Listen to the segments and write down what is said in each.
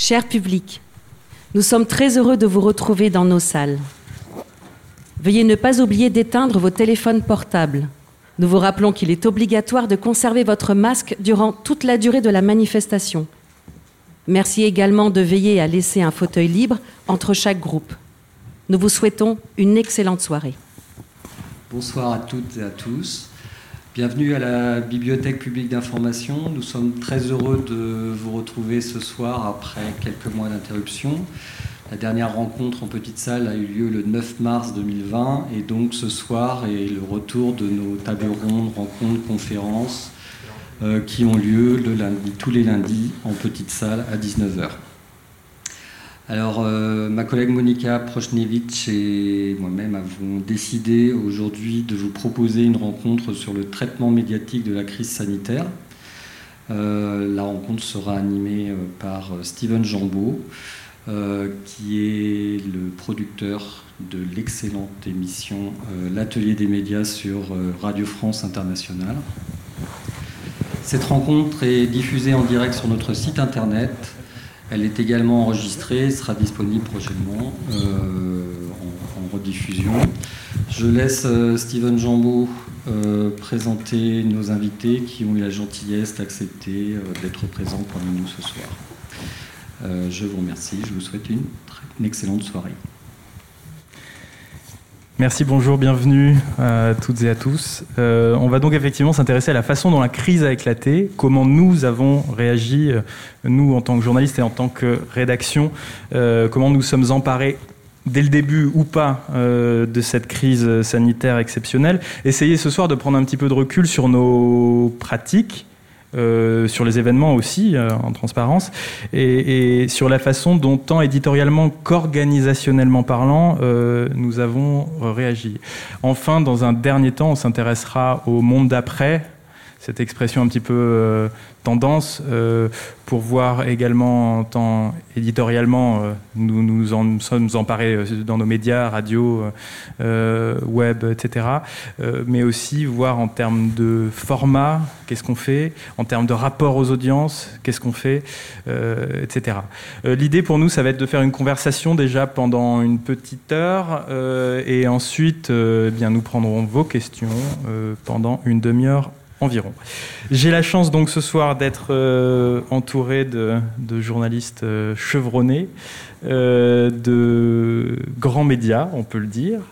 Cher public, nous sommes très heureux de vous retrouver dans nos salles. Veuillez ne pas oublier d'éteindre vos téléphones portables. Nous vous rappelons qu'il est obligatoire de conserver votre masque durant toute la durée de la manifestation. Merci également de veiller à laisser un fauteuil libre entre chaque groupe. Nous vous souhaitons une excellente soirée. Bonsoir à toutes et à tous. Bienvenue à la Bibliothèque publique d'information. Nous sommes très heureux de vous retrouver ce soir après quelques mois d'interruption. La dernière rencontre en petite salle a eu lieu le 9 mars 2020 et donc ce soir est le retour de nos tables rondes, rencontres, conférences qui ont lieu tous les lundis en petite salle à 19h. Alors, ma collègue Monika Prochniewicz et moi-même avons décidé aujourd'hui de vous proposer une rencontre sur le traitement médiatique de la crise sanitaire. La rencontre sera animée par Steven Jambeau, qui est le producteur de l'excellente émission L'Atelier des médias sur Radio France Internationale. Cette rencontre est diffusée en direct sur notre site internet. Elle est également enregistrée, sera disponible prochainement en rediffusion. Je laisse Steven Jambeau présenter nos invités qui ont eu la gentillesse d'accepter d'être présents parmi nous ce soir. Je vous remercie, je vous souhaite une excellente soirée. Merci, bonjour, bienvenue à toutes et à tous. On va donc effectivement s'intéresser à la façon dont la crise a éclaté, comment nous avons réagi, nous en tant que journalistes et en tant que rédaction, comment nous sommes emparés dès le début ou pas de cette crise sanitaire exceptionnelle. Essayer ce soir de prendre un petit peu de recul sur nos pratiques, sur les événements aussi, en transparence, et sur la façon dont, tant éditorialement qu'organisationnellement parlant, nous avons réagi. Enfin, dans un dernier temps, on s'intéressera au monde d'après, cette expression un petit peu tendance, pour voir également, tant éditorialement, nous en sommes emparés dans nos médias, radio, web, etc. Mais aussi voir en termes de format, qu'est-ce qu'on fait, en termes de rapport aux audiences, qu'est-ce qu'on fait, etc. L'idée pour nous, ça va être de faire une conversation déjà pendant une petite heure, et ensuite, bien, nous prendrons vos questions pendant une demi-heure environ. J'ai la chance donc ce soir d'être entouré de journalistes chevronnés, de grands médias, on peut le dire.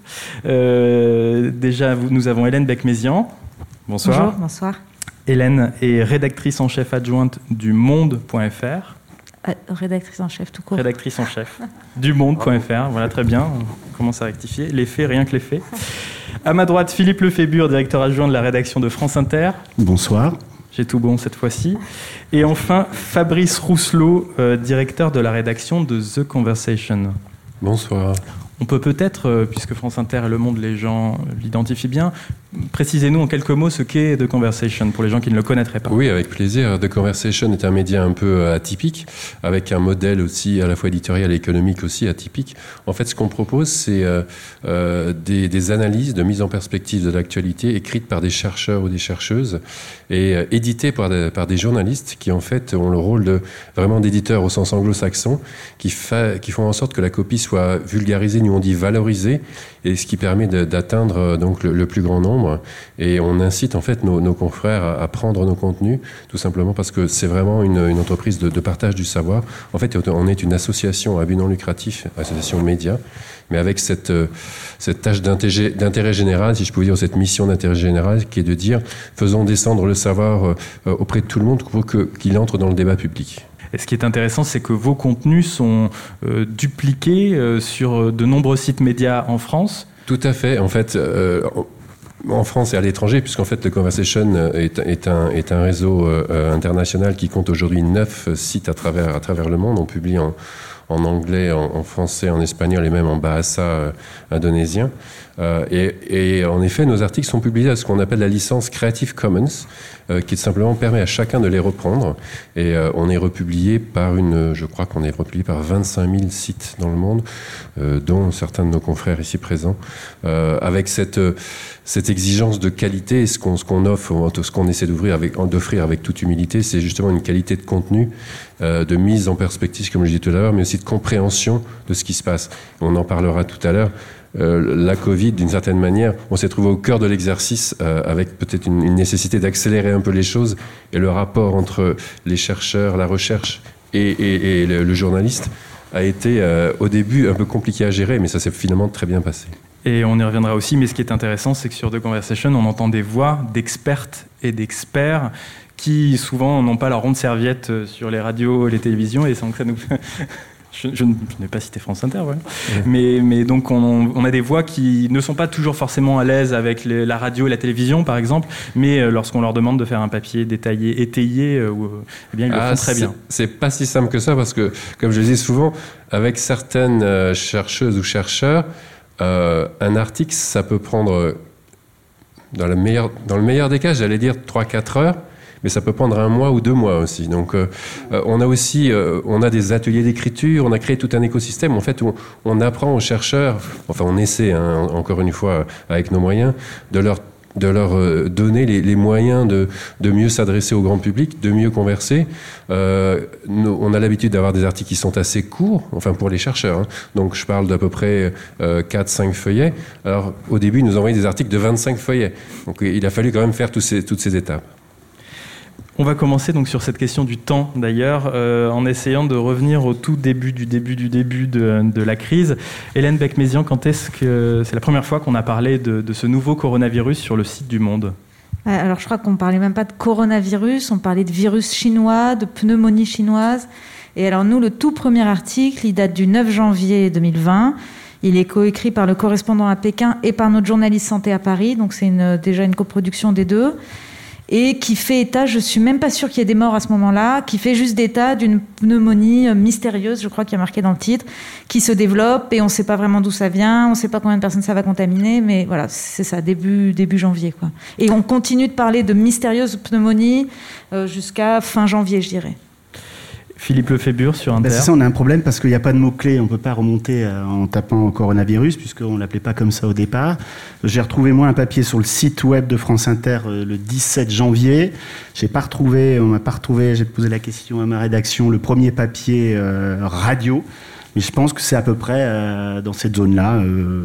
Déjà, nous avons Hélène Becmézian. Bonsoir. Bonjour, bonsoir. Hélène est rédactrice en chef adjointe du Monde.fr. Rédactrice en chef tout court. Rédactrice en chef du Monde.fr, voilà, très bien, on commence à rectifier. Les faits, rien que les faits. À ma droite, Philippe Lefébure, directeur adjoint de la rédaction de France Inter. Bonsoir. J'ai tout bon cette fois-ci. Et enfin, Fabrice Rousselot, directeur de la rédaction de The Conversation. Bonsoir. On peut peut-être, puisque France Inter et Le Monde, les gens l'identifient bien, précisez-nous en quelques mots ce qu'est The Conversation, pour les gens qui ne le connaîtraient pas. Oui, avec plaisir. The Conversation est un média un peu atypique, avec un modèle aussi à la fois éditorial et économique aussi atypique. En fait, ce qu'on propose, c'est des analyses de mise en perspective de l'actualité écrites par des chercheurs ou des chercheuses et éditées par des journalistes qui, en fait, ont le rôle vraiment d'éditeurs au sens anglo-saxon, qui font en sorte que la copie soit vulgarisée, nous on dit valorisée, et ce qui permet d'atteindre donc le plus grand nombre. Et on incite en fait nos confrères à prendre nos contenus, tout simplement parce que c'est vraiment une entreprise de partage du savoir. En fait, on est une association à but non lucratif, association média, mais avec cette tâche d'intérêt général, si je peux dire, cette mission d'intérêt général, qui est de dire, faisons descendre le savoir auprès de tout le monde pour qu'il entre dans le débat public. Et ce qui est intéressant, c'est que vos contenus sont dupliqués sur de nombreux sites médias en France. Tout à fait. En fait, en France et à l'étranger, puisqu'en fait, The Conversation est un réseau international qui compte aujourd'hui 9 sites à travers le monde. On publie en anglais, en français, en espagnol et même en bahasa indonésien. Et en effet, nos articles sont publiés à ce qu'on appelle la licence Creative Commons, qui simplement permet à chacun de les reprendre. Et on est republié je crois qu'on est republié par 25 000 sites dans le monde, dont certains de nos confrères ici présents, avec cette exigence de qualité. Et ce qu'on offre, ce qu'on essaie d'offrir avec toute humilité, c'est justement une qualité de contenu de mise en perspective, comme je disais tout à l'heure, mais aussi de compréhension de ce qui se passe. On en parlera tout à l'heure. La Covid, d'une certaine manière, on s'est trouvé au cœur de l'exercice avec peut-être une nécessité d'accélérer un peu les choses, et le rapport entre les chercheurs, la recherche et le journaliste a été au début un peu compliqué à gérer, mais ça s'est finalement très bien passé. Et on y reviendra aussi, mais ce qui est intéressant, c'est que sur The Conversation, on entend des voix d'expertes et d'experts qui souvent n'ont pas leur ronde serviette sur les radios et les télévisions, et sans que ça nous... Je n'ai pas cité France Inter, ouais. Mais donc on a des voix qui ne sont pas toujours forcément à l'aise avec la radio et la télévision, par exemple, mais lorsqu'on leur demande de faire un papier détaillé, étayé, eh bien ils le font très bien. C'est pas si simple que ça, parce que, comme je le dis souvent, avec certaines chercheuses ou chercheurs, un article, ça peut prendre, dans le meilleur des cas, j'allais dire 3-4 heures, mais ça peut prendre 1 mois ou 2 mois aussi. Donc, on a des ateliers d'écriture, on a créé tout un écosystème, en fait, où on apprend aux chercheurs, enfin, on essaie, encore une fois, avec nos moyens, de leur donner les moyens de mieux s'adresser au grand public, de mieux converser. On a l'habitude d'avoir des articles qui sont assez courts, enfin pour les chercheurs. Donc je parle d'à peu près 4-5 feuillets. Alors au début, ils nous envoyaient des articles de 25 feuillets. Donc il a fallu quand même faire toutes ces étapes. On va commencer donc sur cette question du temps d'ailleurs, en essayant de revenir au tout début de la crise. Hélène Becmézian, quand est-ce que c'est la première fois qu'on a parlé de ce nouveau coronavirus sur le site du Monde ? Alors je crois qu'on ne parlait même pas de coronavirus, on parlait de virus chinois, de pneumonie chinoise. Et alors nous, le tout premier article, il date du 9 janvier 2020. Il est coécrit par le correspondant à Pékin et par notre journaliste santé à Paris, donc c'est déjà une coproduction des deux. Et qui fait état, je suis même pas sûre qu'il y ait des morts à ce moment-là, qui fait juste état d'une pneumonie mystérieuse, je crois qu'il y a marqué dans le titre, qui se développe et on sait pas vraiment d'où ça vient, on sait pas combien de personnes ça va contaminer, mais voilà, c'est ça, début janvier, quoi. Et on continue de parler de mystérieuse pneumonie jusqu'à fin janvier, je dirais. Philippe Lefébure sur Inter. C'est ça, on a un problème parce qu'il n'y a pas de mots-clés. On ne peut pas remonter en tapant coronavirus puisqu'on ne l'appelait pas comme ça au départ. J'ai retrouvé, moi, un papier sur le site web de France Inter le 17 janvier. On m'a pas retrouvé, j'ai posé la question à ma rédaction, le premier papier radio. Mais je pense que c'est à peu près dans cette zone-là,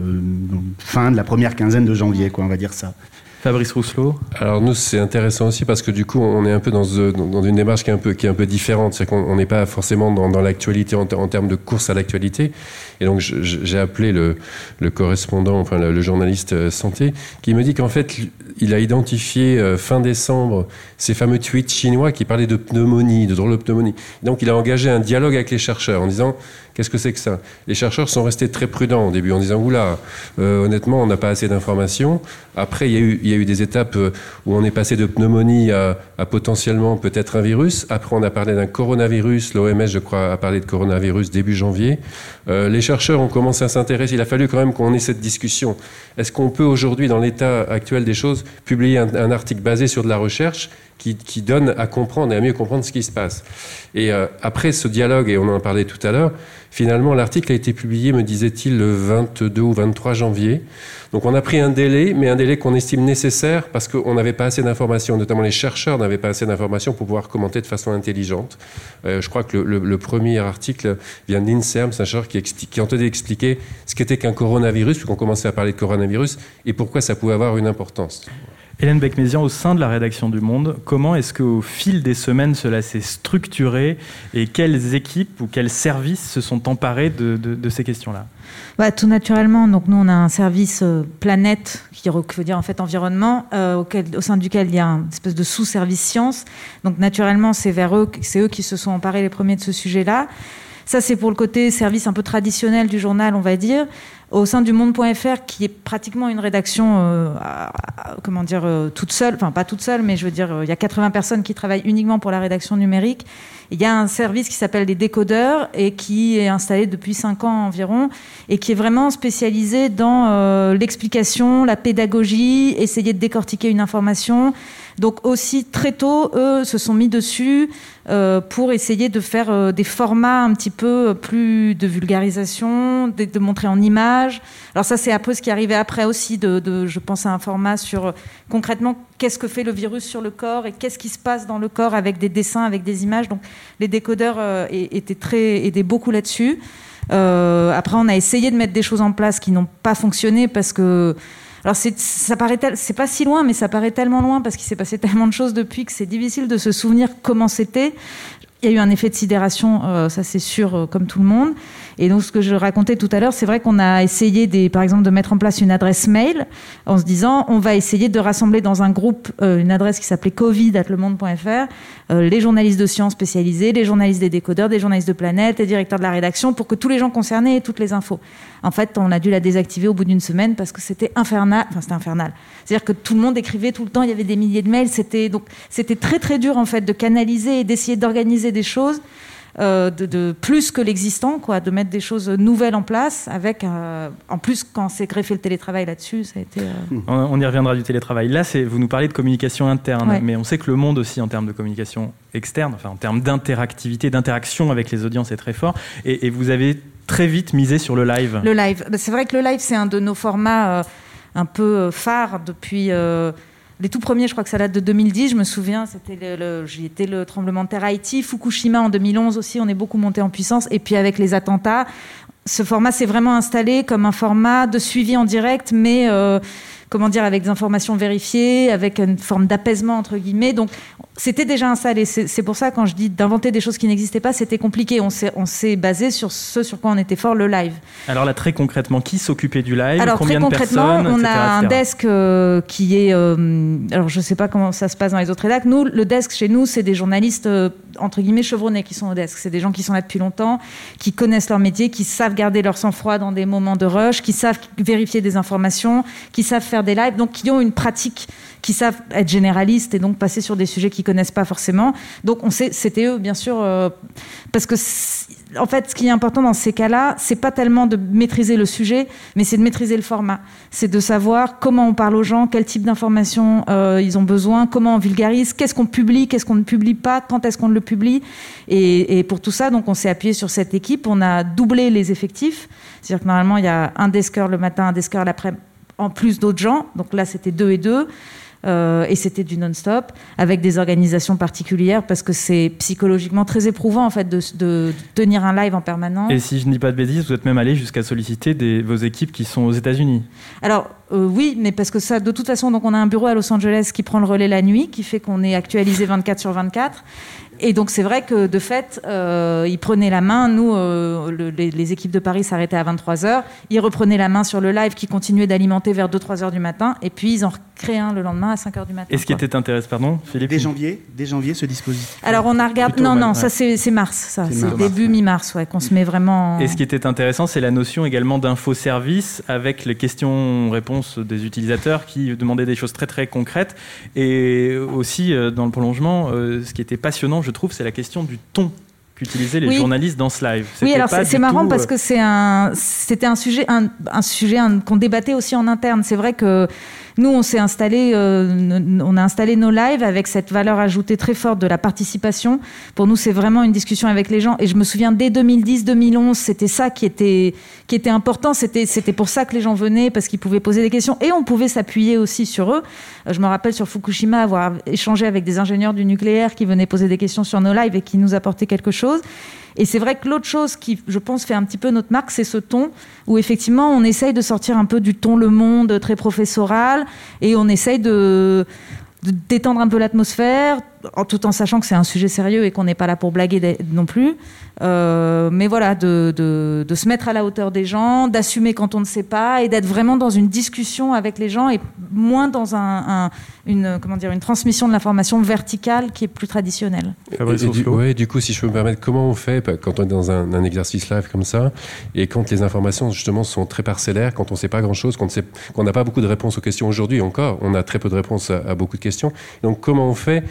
fin de la première quinzaine de janvier, quoi, on va dire ça. Fabrice Rousselot. Alors nous, c'est intéressant aussi parce que du coup, on est un peu dans une démarche qui est un peu différente. C'est qu'on n'est pas forcément dans l'actualité en termes de course à l'actualité. Et donc, j'ai appelé le correspondant, enfin le journaliste santé, qui me dit qu'en fait, il a identifié fin décembre ces fameux tweets chinois qui parlaient de pneumonie, de drôle de pneumonie. Donc, il a engagé un dialogue avec les chercheurs en disant qu'est-ce que c'est que ça ? Les chercheurs sont restés très prudents au début en disant oula, honnêtement, on n'a pas assez d'informations. Après, il y a eu des étapes où on est passé de pneumonie à potentiellement peut-être un virus. Après, on a parlé d'un coronavirus. L'OMS, je crois, a parlé de coronavirus début janvier. Les chercheurs ont commencé à s'intéresser. Il a fallu quand même qu'on ait cette discussion. Est-ce qu'on peut aujourd'hui, dans l'état actuel des choses, publier un article basé sur de la recherche qui donne à comprendre et à mieux comprendre ce qui se passe. Et après ce dialogue, et on en parlait tout à l'heure, finalement l'article a été publié, me disait-il, le 22 ou 23 janvier. Donc on a pris un délai, mais un délai qu'on estime nécessaire parce qu'on n'avait pas assez d'informations, notamment les chercheurs n'avaient pas assez d'informations pour pouvoir commenter de façon intelligente. Je crois que le premier article vient d'INSERM, c'est un chercheur qui entendait expliquer ce qu'était qu'un coronavirus, puisqu'on commençait à parler de coronavirus, et pourquoi ça pouvait avoir une importance. Hélène Becmézian, au sein de la rédaction du Monde, comment est-ce qu'au fil des semaines cela s'est structuré et quelles équipes ou quels services se sont emparés de ces questions-là ? Tout naturellement, donc nous on a un service planète qui veut dire en fait environnement, au sein duquel il y a une espèce de sous-service sciences. Donc naturellement c'est eux qui se sont emparés les premiers de ce sujet-là. Ça c'est pour le côté service un peu traditionnel du journal, on va dire. Au sein du Monde.fr, qui est pratiquement une rédaction, toute seule, enfin pas toute seule, mais je veux dire, il y a 80 personnes qui travaillent uniquement pour la rédaction numérique. Il y a un service qui s'appelle les décodeurs et qui est installé depuis 5 ans environ et qui est vraiment spécialisé dans l'explication, la pédagogie, essayer de décortiquer une information, Donc aussi très tôt, eux se sont mis dessus pour essayer de faire des formats un petit peu plus de vulgarisation, de montrer en images. Alors ça, c'est un peu ce qui est arrivé après aussi, je pense à un format sur concrètement qu'est-ce que fait le virus sur le corps et qu'est-ce qui se passe dans le corps avec des dessins, avec des images. Donc les décodeurs aidaient beaucoup là-dessus. Après, on a essayé de mettre des choses en place qui n'ont pas fonctionné parce que... Alors c'est pas si loin, mais ça paraît tellement loin parce qu'il s'est passé tellement de choses depuis que c'est difficile de se souvenir comment c'était. Il y a eu un effet de sidération, ça c'est sûr, comme tout le monde. Et donc ce que je racontais tout à l'heure, c'est vrai qu'on a essayé par exemple de mettre en place une adresse mail en se disant on va essayer de rassembler dans un groupe une adresse qui s'appelait covid@lemonde.fr les journalistes de sciences spécialisés, les journalistes des décodeurs, des journalistes de Planète, les directeurs de la rédaction pour que tous les gens concernés aient toutes les infos. En fait, on a dû la désactiver au bout d'une semaine parce que c'était infernal. Enfin, c'était infernal. C'est-à-dire que tout le monde écrivait tout le temps, il y avait des milliers de mails. C'était très très dur en fait de canaliser et d'essayer d'organiser des choses de plus que l'existant, quoi, de mettre des choses nouvelles en place avec en plus quand c'est greffé le télétravail là-dessus, ça a été on y reviendra du télétravail. Là, vous nous parlez de communication interne, ouais. Mais on sait que le monde aussi en termes de communication externe, enfin en termes d'interactivité, d'interaction avec les audiences est très fort et vous avez très vite misé sur le live. Le live, c'est vrai que le live c'est un de nos formats un peu phares depuis les tout premiers, je crois que ça date de 2010, je me souviens, j'y étais le tremblement de terre à Haïti, Fukushima en 2011 aussi, on est beaucoup monté en puissance, et puis avec les attentats, ce format s'est vraiment installé comme un format de suivi en direct, mais avec des informations vérifiées, avec une forme d'apaisement entre guillemets, donc c'était déjà installé. C'est pour ça quand je dis d'inventer des choses qui n'existaient pas, c'était compliqué. On s'est basé sur ce sur quoi on était fort, le live. Alors là, très concrètement, qui s'occupait du live? Alors combien très de concrètement, personnes, on etc., a un desk qui est... alors je ne sais pas comment ça se passe dans les autres rédacs. Nous, le desk chez nous, c'est des journalistes entre guillemets chevronnés qui sont au desk. C'est des gens qui sont là depuis longtemps, qui connaissent leur métier, qui savent garder leur sang-froid dans des moments de rush, qui savent vérifier des informations, qui savent faire des lives, donc qui ont une pratique, qui savent être généralistes et donc passer sur des sujets qu'ils connaissent pas forcément. Donc c'était eux, bien sûr, parce que en fait, ce qui est important dans ces cas-là, c'est pas tellement de maîtriser le sujet, mais c'est de maîtriser le format. C'est de savoir comment on parle aux gens, quel type d'informations ils ont besoin, comment on vulgarise, qu'est-ce qu'on publie, qu'est-ce qu'on ne publie pas, quand est-ce qu'on le publie. Et pour tout ça, donc on s'est appuyé sur cette équipe. On a doublé les effectifs. C'est-à-dire que normalement, il y a un desker le matin, un desker l'après-midi, en plus d'autres gens. Donc là, c'était 2 et 2. Et c'était du non-stop, avec des organisations particulières, parce que c'est psychologiquement très éprouvant en fait, de tenir un live en permanence. Et si je ne dis pas de bêtises, vous êtes même allé jusqu'à solliciter vos équipes qui sont aux États-Unis. Alors oui, mais parce que ça, de toute façon, donc on a un bureau à Los Angeles qui prend le relais la nuit, qui fait qu'on est actualisé 24/24. Et donc c'est vrai que de fait, ils prenaient la main. Nous, les équipes de Paris s'arrêtaient à 23h. Ils reprenaient la main sur le live qui continuait d'alimenter vers 2-3 heures du matin. Et puis ils en recréaient un le lendemain à 5 heures du matin. Et ce qui était intéressant, pardon, Philippe. Dès janvier, ce dispositif. Alors on a regardé. Non, ça c'est mars. Ça, c'est début mi-mars, ouais, qu'on se met vraiment. Et ce qui était intéressant, c'est la notion également d'infoservice avec les questions-réponses des utilisateurs qui demandaient des choses très très concrètes. Et aussi dans le prolongement, ce qui était passionnant, je trouve, c'est la question du ton qu'utilisaient les journalistes dans ce live. Oui, alors c'est marrant parce que c'était un sujet qu'on débattait aussi en interne. C'est vrai que nous, on a installé nos lives avec cette valeur ajoutée très forte de la participation. Pour nous, c'est vraiment une discussion avec les gens. Et je me souviens, dès 2010-2011, c'était ça qui était important. C'était pour ça que les gens venaient, parce qu'ils pouvaient poser des questions. Et on pouvait s'appuyer aussi sur eux. Je me rappelle sur Fukushima avoir échangé avec des ingénieurs du nucléaire qui venaient poser des questions sur nos lives et qui nous apportaient quelque chose. Et c'est vrai que l'autre chose qui, je pense, fait un petit peu notre marque, c'est ce ton où effectivement on essaye de sortir un peu du ton Le Monde très professoral et on essaye de détendre un peu l'atmosphère, tout en sachant que c'est un sujet sérieux et qu'on n'est pas là pour blaguer non plus. Mais voilà, de se mettre à la hauteur des gens, d'assumer quand on ne sait pas et d'être vraiment dans une discussion avec les gens et moins dans une transmission de l'information verticale qui est plus traditionnelle. Du coup, si je peux me permettre, comment on fait quand on est dans un exercice live comme ça et quand les informations justement sont très parcellaires, quand on ne sait pas grand-chose, qu'on n'a pas beaucoup de réponses aux questions aujourd'hui encore, on a très peu de réponses à beaucoup de questions. Donc comment on fait pour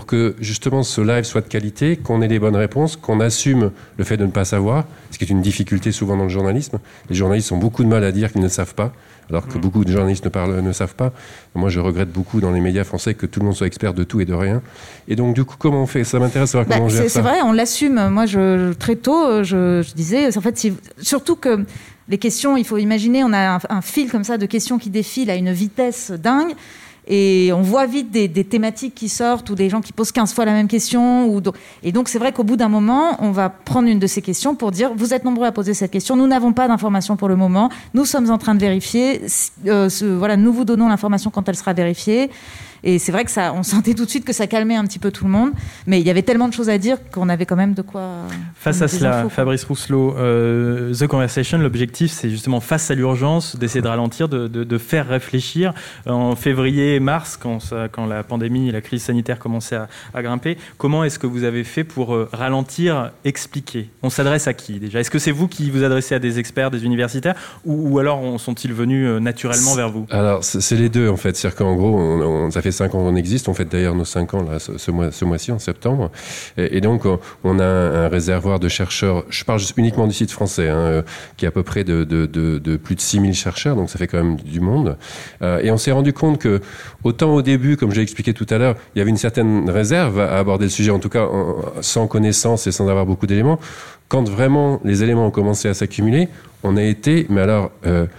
que justement ce live soit de qualité, qu'on ait les bonnes réponses, qu'on assume le fait de ne pas savoir, ce qui est une difficulté souvent dans le journalisme. Les journalistes ont beaucoup de mal à dire qu'ils ne savent pas, alors que beaucoup de journalistes ne savent pas. Moi, je regrette beaucoup dans les médias français que tout le monde soit expert de tout et de rien. Et donc, du coup, comment on fait ? Ça m'intéresse de savoir comment on gère ça. C'est vrai, on l'assume. Moi, très tôt, je disais, en fait, surtout que les questions, il faut imaginer, on a un fil comme ça de questions qui défilent à une vitesse dingue. Et on voit vite des thématiques qui sortent ou des gens qui posent 15 fois la même question. Et donc, c'est vrai qu'au bout d'un moment, on va prendre une de ces questions pour dire « Vous êtes nombreux à poser cette question, nous n'avons pas d'informations pour le moment, nous sommes en train de vérifier, nous vous donnons l'information quand elle sera vérifiée. » Et c'est vrai que on sentait tout de suite que ça calmait un petit peu tout le monde. Mais il y avait tellement de choses à dire qu'on avait quand même de quoi... Face à cela, Fabrice Rousselot, The Conversation, l'objectif, c'est justement, face à l'urgence, d'essayer de ralentir, de faire réfléchir. En février, mars, quand la pandémie et la crise sanitaire commençaient à grimper, comment est-ce que vous avez fait pour ralentir, expliquer ? On s'adresse à qui, déjà ? Est-ce que c'est vous qui vous adressez à des experts, des universitaires, ou alors sont-ils venus naturellement vers vous ? Alors, c'est les deux, en fait. C'est-à-dire qu'en gros, ça fait 5 ans qu'on existe. On fête d'ailleurs nos 5 ans là, ce mois-ci, en septembre. Et donc, on a un réservoir de chercheurs. Je parle uniquement du site français, qui est à peu près de plus de 6000 chercheurs. Donc, ça fait quand même du monde. Et on s'est rendu compte que, autant au début, comme j'ai expliqué tout à l'heure, il y avait une certaine réserve à aborder le sujet, en tout cas sans connaissance et sans avoir beaucoup d'éléments. Quand vraiment les éléments ont commencé à s'accumuler, on a été, mais alors,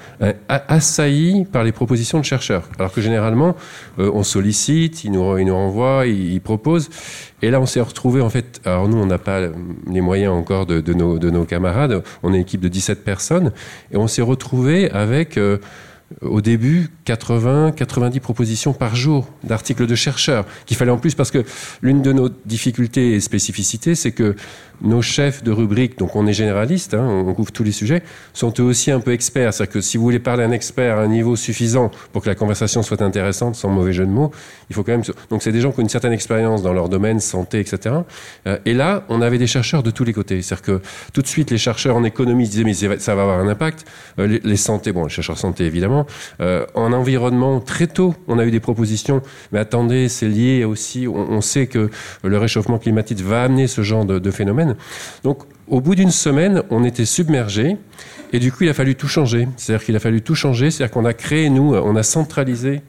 assaillis par les propositions de chercheurs. Alors que généralement, on sollicite, ils nous renvoient, ils proposent. Et là, on s'est retrouvé en fait. Alors nous, on n'a pas les moyens encore de nos camarades. On est une équipe de 17 personnes. Et on s'est retrouvé avec... au début, 90 propositions par jour d'articles de chercheurs qu'il fallait en plus, parce que l'une de nos difficultés et spécificités, c'est que nos chefs de rubrique, donc on est généralistes, on couvre tous les sujets, sont eux aussi un peu experts. C'est-à-dire que si vous voulez parler à un expert à un niveau suffisant pour que la conversation soit intéressante, sans mauvais jeu de mots, il faut quand même... Donc c'est des gens qui ont une certaine expérience dans leur domaine, santé, etc. Et là, on avait des chercheurs de tous les côtés. C'est-à-dire que tout de suite, les chercheurs en économie se disaient mais ça va avoir un impact. Les santé, les chercheurs santé évidemment. En environnement, très tôt, on a eu des propositions. Mais attendez, c'est lié aussi... On sait que le réchauffement climatique va amener ce genre de phénomène. Donc, au bout d'une semaine, on était submergés et du coup, il a fallu tout changer. C'est-à-dire qu'on a créé, on a centralisé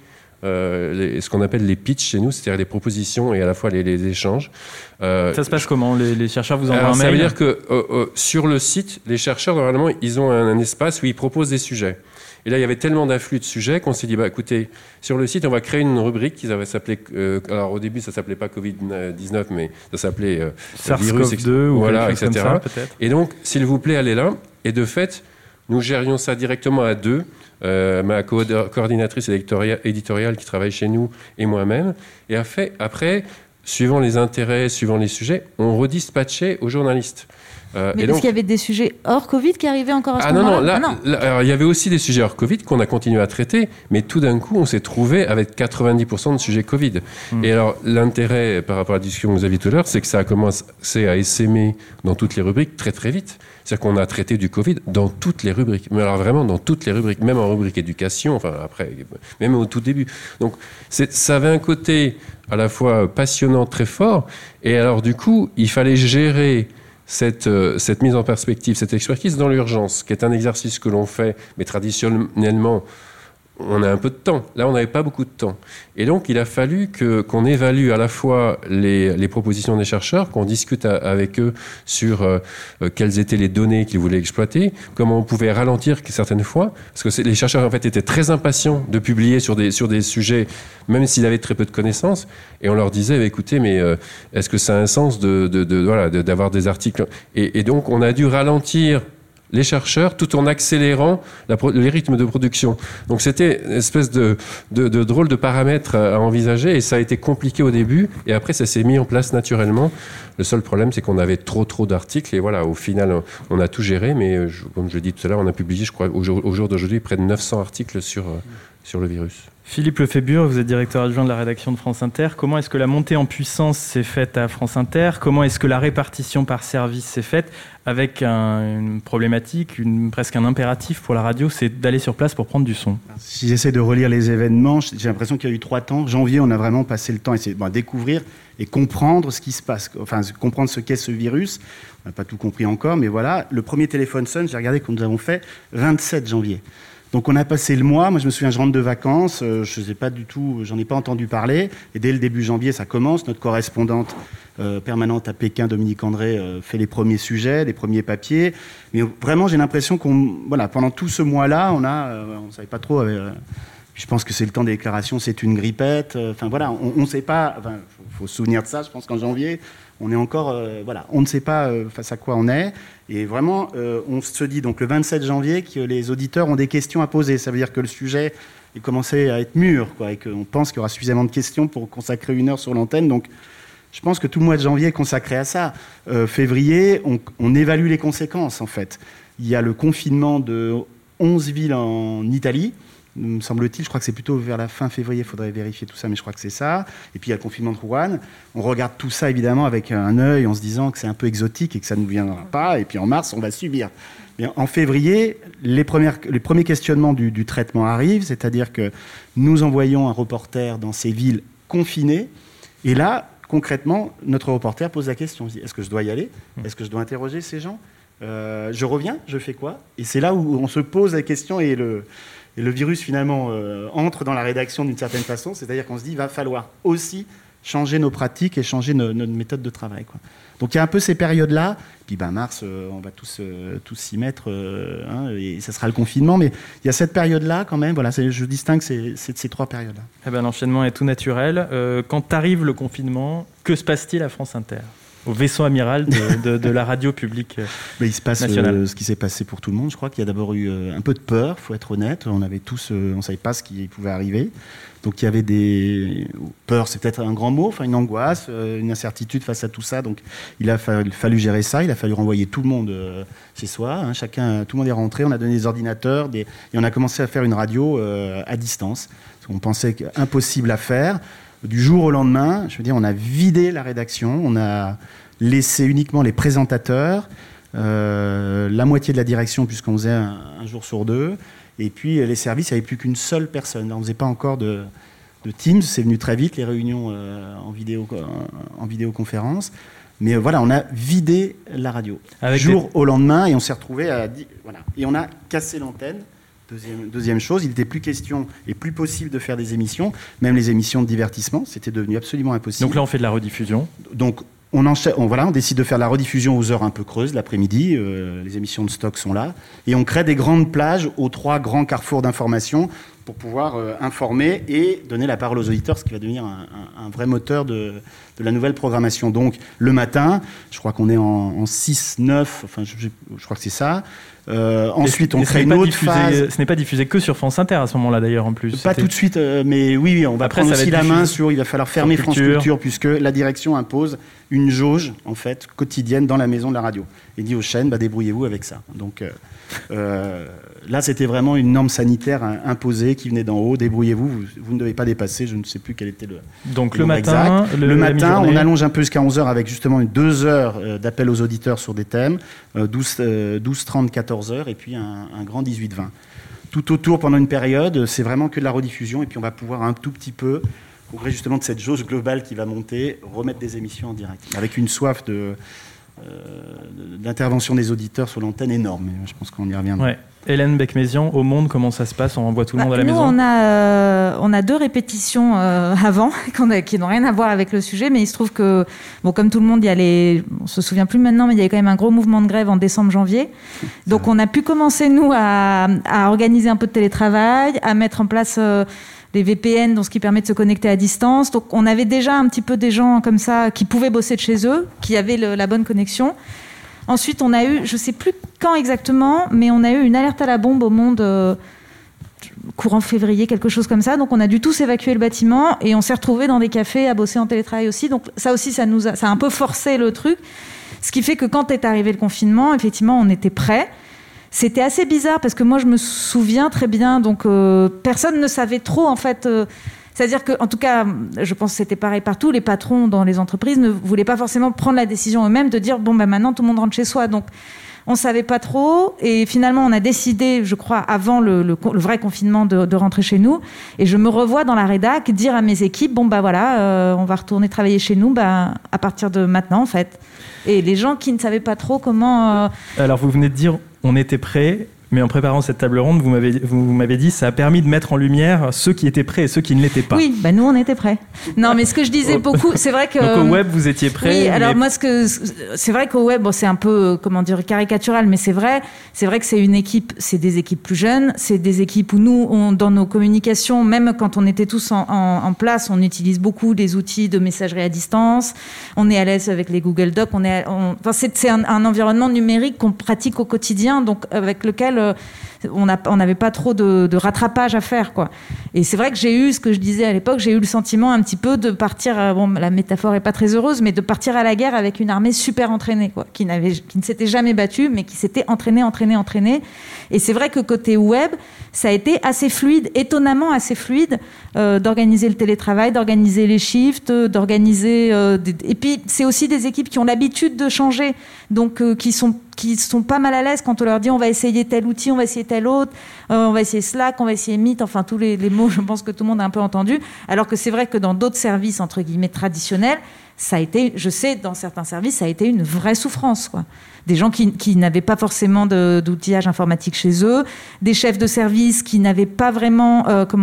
ce qu'on appelle les pitchs chez nous, c'est-à-dire les propositions et à la fois les échanges. Ça se passe comment ? Les chercheurs vous envoient un mail ? Ça veut dire que sur le site, les chercheurs, normalement, ils ont un espace où ils proposent des sujets. Et là, il y avait tellement d'afflux de sujets qu'on s'est dit, écoutez, sur le site, on va créer une rubrique qui s'appelait, alors au début, ça s'appelait pas Covid-19, mais ça s'appelait SARS-CoV-2 ou quelque chose etc. Comme ça, peut-être. Et donc, s'il vous plaît, allez là. Et de fait, nous gérions ça directement à deux. Ma coordinatrice éditoriale qui travaille chez nous et moi-même. Et après, suivant les intérêts, suivant les sujets, on redispatchait aux journalistes. Mais est-ce qu'il y avait des sujets hors Covid qui arrivaient encore à ce moment-là ? Non. Alors, il y avait aussi des sujets hors Covid qu'on a continué à traiter, mais tout d'un coup, on s'est trouvé avec 90% de sujets Covid. Et alors, l'intérêt par rapport à la discussion que vous aviez tout à l'heure, c'est que ça a commencé à essaimer dans toutes les rubriques très très vite. C'est-à-dire qu'on a traité du Covid dans toutes les rubriques. Mais alors vraiment dans toutes les rubriques, même en rubrique éducation, enfin après, même au tout début. Donc, ça avait un côté à la fois passionnant, très fort. Et alors, du coup, il fallait gérer cette mise en perspective, cette expertise dans l'urgence, qui est un exercice que l'on fait, mais traditionnellement, on a un peu de temps. Là, on n'avait pas beaucoup de temps. Et donc, il a fallu qu'on évalue à la fois les propositions des chercheurs, qu'on discute avec eux sur quelles étaient les données qu'ils voulaient exploiter, comment on pouvait ralentir certaines fois, parce que les chercheurs, en fait, étaient très impatients de publier sur des sujets, même s'ils avaient très peu de connaissances, et on leur disait, écoutez, mais est-ce que ça a un sens d'avoir des articles ? Et donc, on a dû ralentir les chercheurs, tout en accélérant les rythmes de production. Donc c'était une espèce de drôle de paramètres à envisager, et ça a été compliqué au début, et après ça s'est mis en place naturellement. Le seul problème, c'est qu'on avait trop d'articles, et voilà, au final, on a tout géré, mais comme je l'ai dit tout à l'heure, on a publié, je crois, au jour d'aujourd'hui, près de 900 articles sur sur le virus. Philippe Lefébure, vous êtes directeur adjoint de la rédaction de France Inter. Comment est-ce que la montée en puissance s'est faite à France Inter ? Comment est-ce que la répartition par service s'est faite ? Avec une problématique, presque un impératif pour la radio, c'est d'aller sur place pour prendre du son. Si j'essaie de relire les événements, j'ai l'impression qu'il y a eu 3 temps. Janvier, on a vraiment passé le temps à essayer de découvrir et comprendre ce qui se passe, enfin comprendre ce qu'est ce virus. On n'a pas tout compris encore, mais voilà. Le premier téléphone sonne, j'ai regardé quand nous avons fait 27 janvier. Donc on a passé le mois, moi je me souviens, je rentre de vacances, je sais pas du tout, j'en ai pas entendu parler, et dès le début janvier ça commence, notre correspondante permanente à Pékin, Dominique André, fait les premiers sujets, les premiers papiers, mais vraiment j'ai l'impression pendant tout ce mois-là, on savait pas trop, je pense que c'est le temps des déclarations, c'est une grippette, on sait pas, faut se souvenir de ça, je pense qu'en janvier, on est encore, on ne sait pas face à quoi on est. Et vraiment, on se dit donc le 27 janvier que les auditeurs ont des questions à poser. Ça veut dire que le sujet est commencé à être mûr, et qu'on pense qu'il y aura suffisamment de questions pour consacrer 1 heure sur l'antenne. Donc, je pense que tout le mois de janvier est consacré à ça. Février, on évalue les conséquences, en fait. Il y a le confinement de 11 villes en Italie. Me semble-t-il, je crois que c'est plutôt vers la fin février, il faudrait vérifier tout ça, mais je crois que c'est ça. Et puis il y a le confinement de Wuhan. On regarde tout ça évidemment avec un œil en se disant que c'est un peu exotique et que ça ne nous viendra pas. Et puis en mars, on va subir. Mais en février, les premiers questionnements du traitement arrivent, c'est-à-dire que nous envoyons un reporter dans ces villes confinées. Et là, concrètement, notre reporter pose la question. On se dit, est-ce que je dois y aller ? Est-ce que je dois interroger ces gens ? Je reviens ? Je fais quoi ? Et c'est là où on se pose la question et le virus, finalement, entre dans la rédaction d'une certaine façon. C'est-à-dire qu'on se dit, il va falloir aussi changer nos pratiques et changer notre méthode de travail, quoi. Donc, il y a un peu ces périodes-là. Puis, mars, on va tous s'y mettre, et ça sera le confinement. Mais il y a cette période-là, quand même. Voilà, je distingue ces 3 périodes-là. L'enchaînement est tout naturel. Quand arrive le confinement, que se passe-t-il à France Inter ? Au vaisseau amiral de la radio publique nationale. Il se passe ce qui s'est passé pour tout le monde. Je crois qu'il y a d'abord eu un peu de peur, il faut être honnête. On avait tous, on ne savait pas ce qui pouvait arriver. Donc il y avait des peurs, c'est peut-être un grand mot, une angoisse, une incertitude face à tout ça. Donc il a fallu gérer ça. Il a fallu renvoyer tout le monde chez soi. Tout le monde est rentré. On a donné des ordinateurs et on a commencé à faire une radio à distance. On pensait impossible à faire. Du jour au lendemain, on a vidé la rédaction, on a laissé uniquement les présentateurs, la moitié de la direction, puisqu'on faisait un jour sur 2, et puis les services, il n'y avait plus qu'une seule personne. On ne faisait pas encore de Teams, c'est venu très vite, les réunions en vidéoconférence. Mais on a vidé la radio. Jour au lendemain, et on s'est retrouvés et on a cassé l'antenne. Deuxième chose, il n'était plus question et plus possible de faire des émissions, même les émissions de divertissement, c'était devenu absolument impossible. Donc là, on fait de la rediffusion. Donc on décide de faire la rediffusion aux heures un peu creuses, l'après-midi, les émissions de stock sont là, et on crée des grandes plages aux 3 grands carrefours d'information pour pouvoir informer et donner la parole aux auditeurs, ce qui va devenir un vrai moteur de la nouvelle programmation. Donc le matin, je crois qu'on est en 6-9, je crois que c'est ça. Ensuite, on crée une autre phase. Ce n'est pas diffusé que sur France Inter à ce moment-là, d'ailleurs, en plus. Pas tout de suite, mais oui, on va prendre aussi la main sur. Il va falloir fermer France Culture, puisque la direction impose une jauge, en fait, quotidienne dans la maison de la radio. Et dit aux chaînes, débrouillez-vous avec ça. Donc là, c'était vraiment une norme sanitaire imposée qui venait d'en haut. Débrouillez-vous, vous ne devez pas dépasser. Je ne sais plus quel était le. Donc le matin, on allonge un peu jusqu'à 11h avec justement 2 heures d'appel aux auditeurs sur des thèmes, 12h30, 14h, et puis un grand 18-20. Tout autour, pendant une période, c'est vraiment que de la rediffusion, et puis on va pouvoir un tout petit peu, au gré justement de cette jauge globale qui va monter, remettre des émissions en direct, avec une soif d'intervention des auditeurs sur l'antenne énorme. Je pense qu'on y reviendra. Ouais. Hélène Becmézian, au Monde, comment ça se passe ? On renvoie tout le monde à la maison ? On a 2 répétitions avant qui n'ont rien à voir avec le sujet, mais il se trouve que, comme tout le monde, on se souvient plus maintenant, mais il y avait quand même un gros mouvement de grève en décembre-janvier. Donc on a pu commencer, nous, à organiser un peu de télétravail, à mettre en place les VPN, donc ce qui permet de se connecter à distance. Donc on avait déjà un petit peu des gens comme ça qui pouvaient bosser de chez eux, qui avaient la bonne connexion. Ensuite, on a eu, je ne sais plus quand exactement, mais on a eu une alerte à la bombe au Monde courant février, quelque chose comme ça. Donc on a dû tous évacuer le bâtiment et on s'est retrouvés dans des cafés à bosser en télétravail aussi. Donc ça aussi, ça a un peu forcé le truc. Ce qui fait que quand est arrivé le confinement, effectivement, on était prêts. c'était assez bizarre parce que moi je me souviens très bien, donc personne ne savait trop en fait. C'est-à-dire que, en tout cas, je pense que c'était pareil partout. Les patrons dans les entreprises ne voulaient pas forcément prendre la décision eux-mêmes de dire bon ben maintenant tout le monde rentre chez soi. Donc on savait pas trop et finalement on a décidé, je crois, avant le vrai confinement de rentrer chez nous. Et je me revois dans la rédac dire à mes équipes bon bah voilà, on va retourner travailler chez nous à partir de maintenant en fait. Et les gens qui ne savaient pas trop comment. Alors vous venez de dire on était prêts. Mais en préparant cette table ronde, vous m'avez dit ça a permis de mettre en lumière ceux qui étaient prêts et ceux qui ne l'étaient pas. Oui, bah nous on était prêts. Non, mais ce que je disais beaucoup, c'est vrai que donc au web vous étiez prêts. Oui, alors moi c'est vrai qu'au web, bon, c'est un peu comment dire caricatural, mais c'est vrai que c'est une équipe, c'est des équipes plus jeunes, c'est des équipes où nous dans nos communications, même quand on était tous en place, on utilise beaucoup des outils de messagerie à distance. On est à l'aise avec les Google Docs. Enfin c'est un environnement numérique qu'on pratique au quotidien, donc avec lequel on n'avait pas trop de rattrapage à faire, quoi. Et c'est vrai que j'ai eu, ce que je disais à l'époque, j'ai eu le sentiment un petit peu de partir, bon, la métaphore est pas très heureuse, mais de partir à la guerre avec une armée super entraînée, quoi, qui ne s'était jamais battue, mais qui s'était entraînée. Et c'est vrai que côté web, ça a été assez fluide, étonnamment assez fluide, d'organiser le télétravail, d'organiser les shifts, d'organiser... Et puis, c'est aussi des équipes qui ont l'habitude de changer, donc qui sont pas mal à l'aise quand on leur dit on va essayer tel outil, on va essayer tel autre, on va essayer Slack, on va essayer Meet, enfin tous les mots, je pense que tout le monde a un peu entendu. Alors que c'est vrai que dans d'autres services, entre guillemets, traditionnels, ça a été, je sais, dans certains services, ça a été une vraie souffrance, quoi. Des gens qui n'avaient pas forcément d'outillage informatique chez eux, des chefs de service qui n'avaient pas vraiment,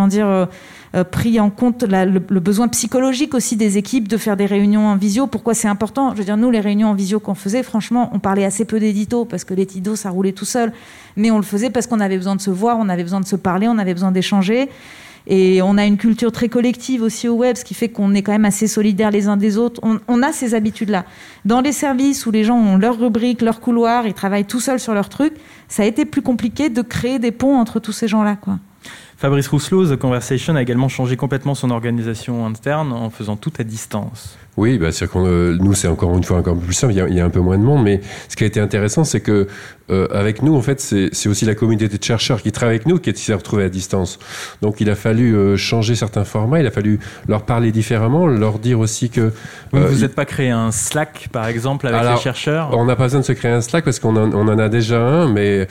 pris en compte le besoin psychologique aussi des équipes de faire des réunions en visio. Pourquoi c'est important ? Je veux dire, nous, les réunions en visio qu'on faisait, franchement, on parlait assez peu d'édito parce que l'édito, ça roulait tout seul. Mais on le faisait parce qu'on avait besoin de se voir, on avait besoin de se parler, on avait besoin d'échanger. Et on a une culture très collective aussi au web, ce qui fait qu'on est quand même assez solidaires les uns des autres. On a ces habitudes-là. Dans les services où les gens ont leur rubrique, leur couloir, ils travaillent tout seuls sur leur truc, ça a été plus compliqué de créer des ponts entre tous ces gens-là, quoi. Fabrice Rousselot, The Conversation a également changé complètement son organisation interne en faisant tout à distance. Oui, c'est-à-dire que nous, c'est encore une fois encore plus simple, il y a un peu moins de monde, mais ce qui a été intéressant, c'est que avec nous, en fait, c'est aussi la communauté de chercheurs qui travaille avec nous qui s'est retrouvée à distance. Donc, il a fallu changer certains formats, il a fallu leur parler différemment, leur dire aussi que... vous n'êtes pas créé un Slack, par exemple, avec les chercheurs ? On n'a pas besoin de se créer un Slack parce qu'on en a déjà un, mais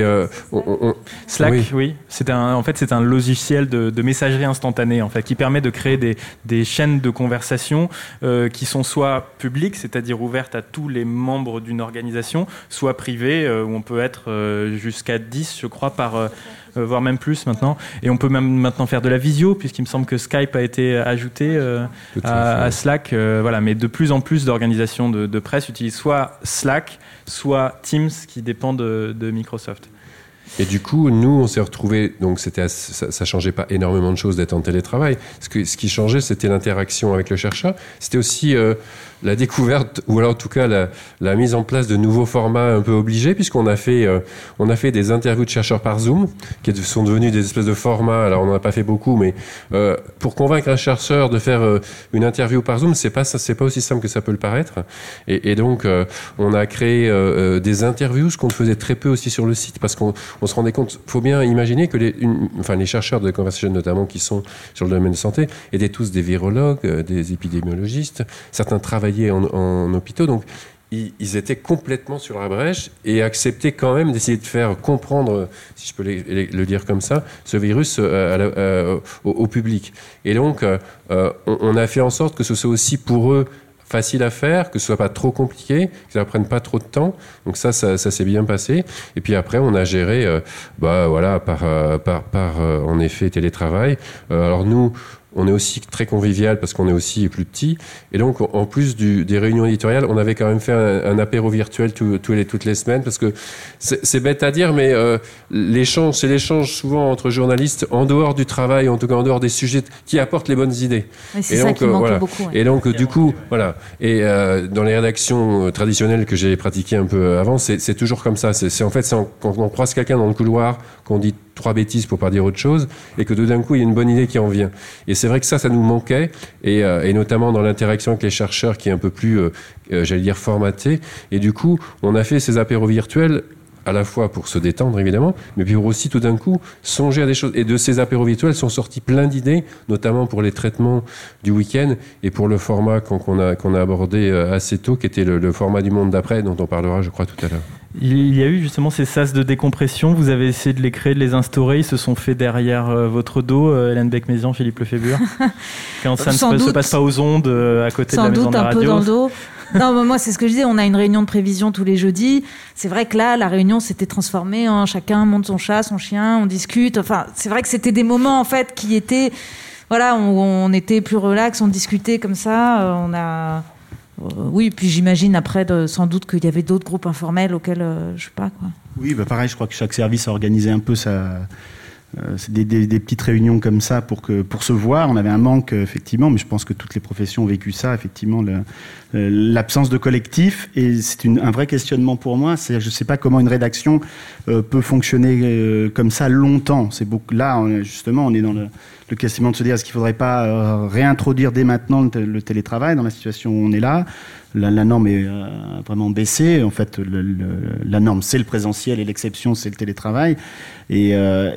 Slack, oui. C'est un logiciel de messagerie instantanée, en fait, qui permet de créer des chaînes de conversation qui sont soit publiques, c'est-à-dire ouvertes à tous les membres d'une organisation, soit privées, où on peut être jusqu'à 10, je crois, voire même plus maintenant. Et on peut même maintenant faire de la visio, puisqu'il me semble que Skype a été ajouté à Slack. Voilà. Mais de plus en plus d'organisations de presse utilisent soit Slack, soit Teams, qui dépend de Microsoft. Et du coup, nous, on s'est retrouvés, donc ça changeait pas énormément de choses d'être en télétravail. Ce qui changeait, c'était l'interaction avec le chercheur. C'était aussi la découverte, ou alors en tout cas la mise en place de nouveaux formats un peu obligés, puisqu'on a fait des interviews de chercheurs par Zoom, qui sont devenus des espèces de formats. Alors on n'en a pas fait beaucoup, mais pour convaincre un chercheur de faire une interview par Zoom, c'est pas aussi simple que ça peut le paraître. Et donc on a créé des interviews, ce qu'on faisait très peu aussi sur le site, parce qu'on se rendait compte. Faut bien imaginer que les chercheurs de Conversation notamment qui sont sur le domaine de santé étaient tous des virologues, des épidémiologistes. Certains travaillaient en hôpitaux, donc ils étaient complètement sur la brèche et acceptaient quand même d'essayer de faire comprendre, si je peux le dire comme ça, ce virus au public. Et donc, on a fait en sorte que ce soit aussi pour eux facile à faire, que ce soit pas trop compliqué, que ça ne prenne pas trop de temps. Donc ça s'est bien passé. Et puis après, on a géré, par en effet télétravail. Alors nous, on est aussi très convivial parce qu'on est aussi plus petit. Et donc, en plus des réunions éditoriales, on avait quand même fait un apéro virtuel toutes les semaines parce que c'est bête à dire, mais c'est l'échange souvent entre journalistes en dehors du travail, en tout cas en dehors des sujets qui apportent les bonnes idées. Mais c'est ça qui manque beaucoup. Ouais. Et donc, du coup, voilà. Et dans les rédactions traditionnelles que j'ai pratiquées un peu avant, c'est toujours comme ça. Quand on croise quelqu'un dans le couloir, qu'on dit 3 bêtises pour pas dire autre chose, et que tout d'un coup, il y a une bonne idée qui en vient. Et c'est vrai que ça nous manquait, et notamment dans l'interaction avec les chercheurs qui est un peu plus, formatée. Et du coup, on a fait ces apéros virtuels à la fois pour se détendre évidemment, mais puis pour aussi tout d'un coup songer à des choses. Et de ces apéros virtuels sont sortis plein d'idées, notamment pour les traitements du week-end et pour le format qu'on a abordé assez tôt, qui était le format du monde d'après, dont on parlera je crois tout à l'heure. Il y a eu justement ces sas de décompression, vous avez essayé de les créer, de les instaurer, ils se sont faits derrière votre dos, Hélène Becq-Mézian, Philippe Lefébure, quand ça ne se passe pas aux ondes à côté de la maison de la radio. Sans doute un peu dans le dos. Non, moi c'est ce que je disais, on a une réunion de prévision tous les jeudis, c'est vrai que là la réunion s'était transformée en chacun monte son chat, son chien, on discute, enfin c'est vrai que c'était des moments en fait qui étaient, voilà, on était plus relax, on discutait comme ça, oui, puis j'imagine après sans doute qu'il y avait d'autres groupes informels auxquels je sais pas quoi. Oui, pareil, je crois que chaque service a organisé un peu des petites réunions comme ça pour se voir. On avait un manque effectivement, mais je pense que toutes les professions ont vécu ça effectivement, l'absence de collectif, et c'est un vrai questionnement pour moi. Je ne sais pas comment une rédaction peut fonctionner comme ça longtemps. Là justement on est dans le questionnement de se dire est-ce qu'il ne faudrait pas réintroduire dès maintenant le télétravail dans la situation où on est là. La norme est vraiment baissée. En fait, la norme, c'est le présentiel et l'exception, c'est le télétravail. Et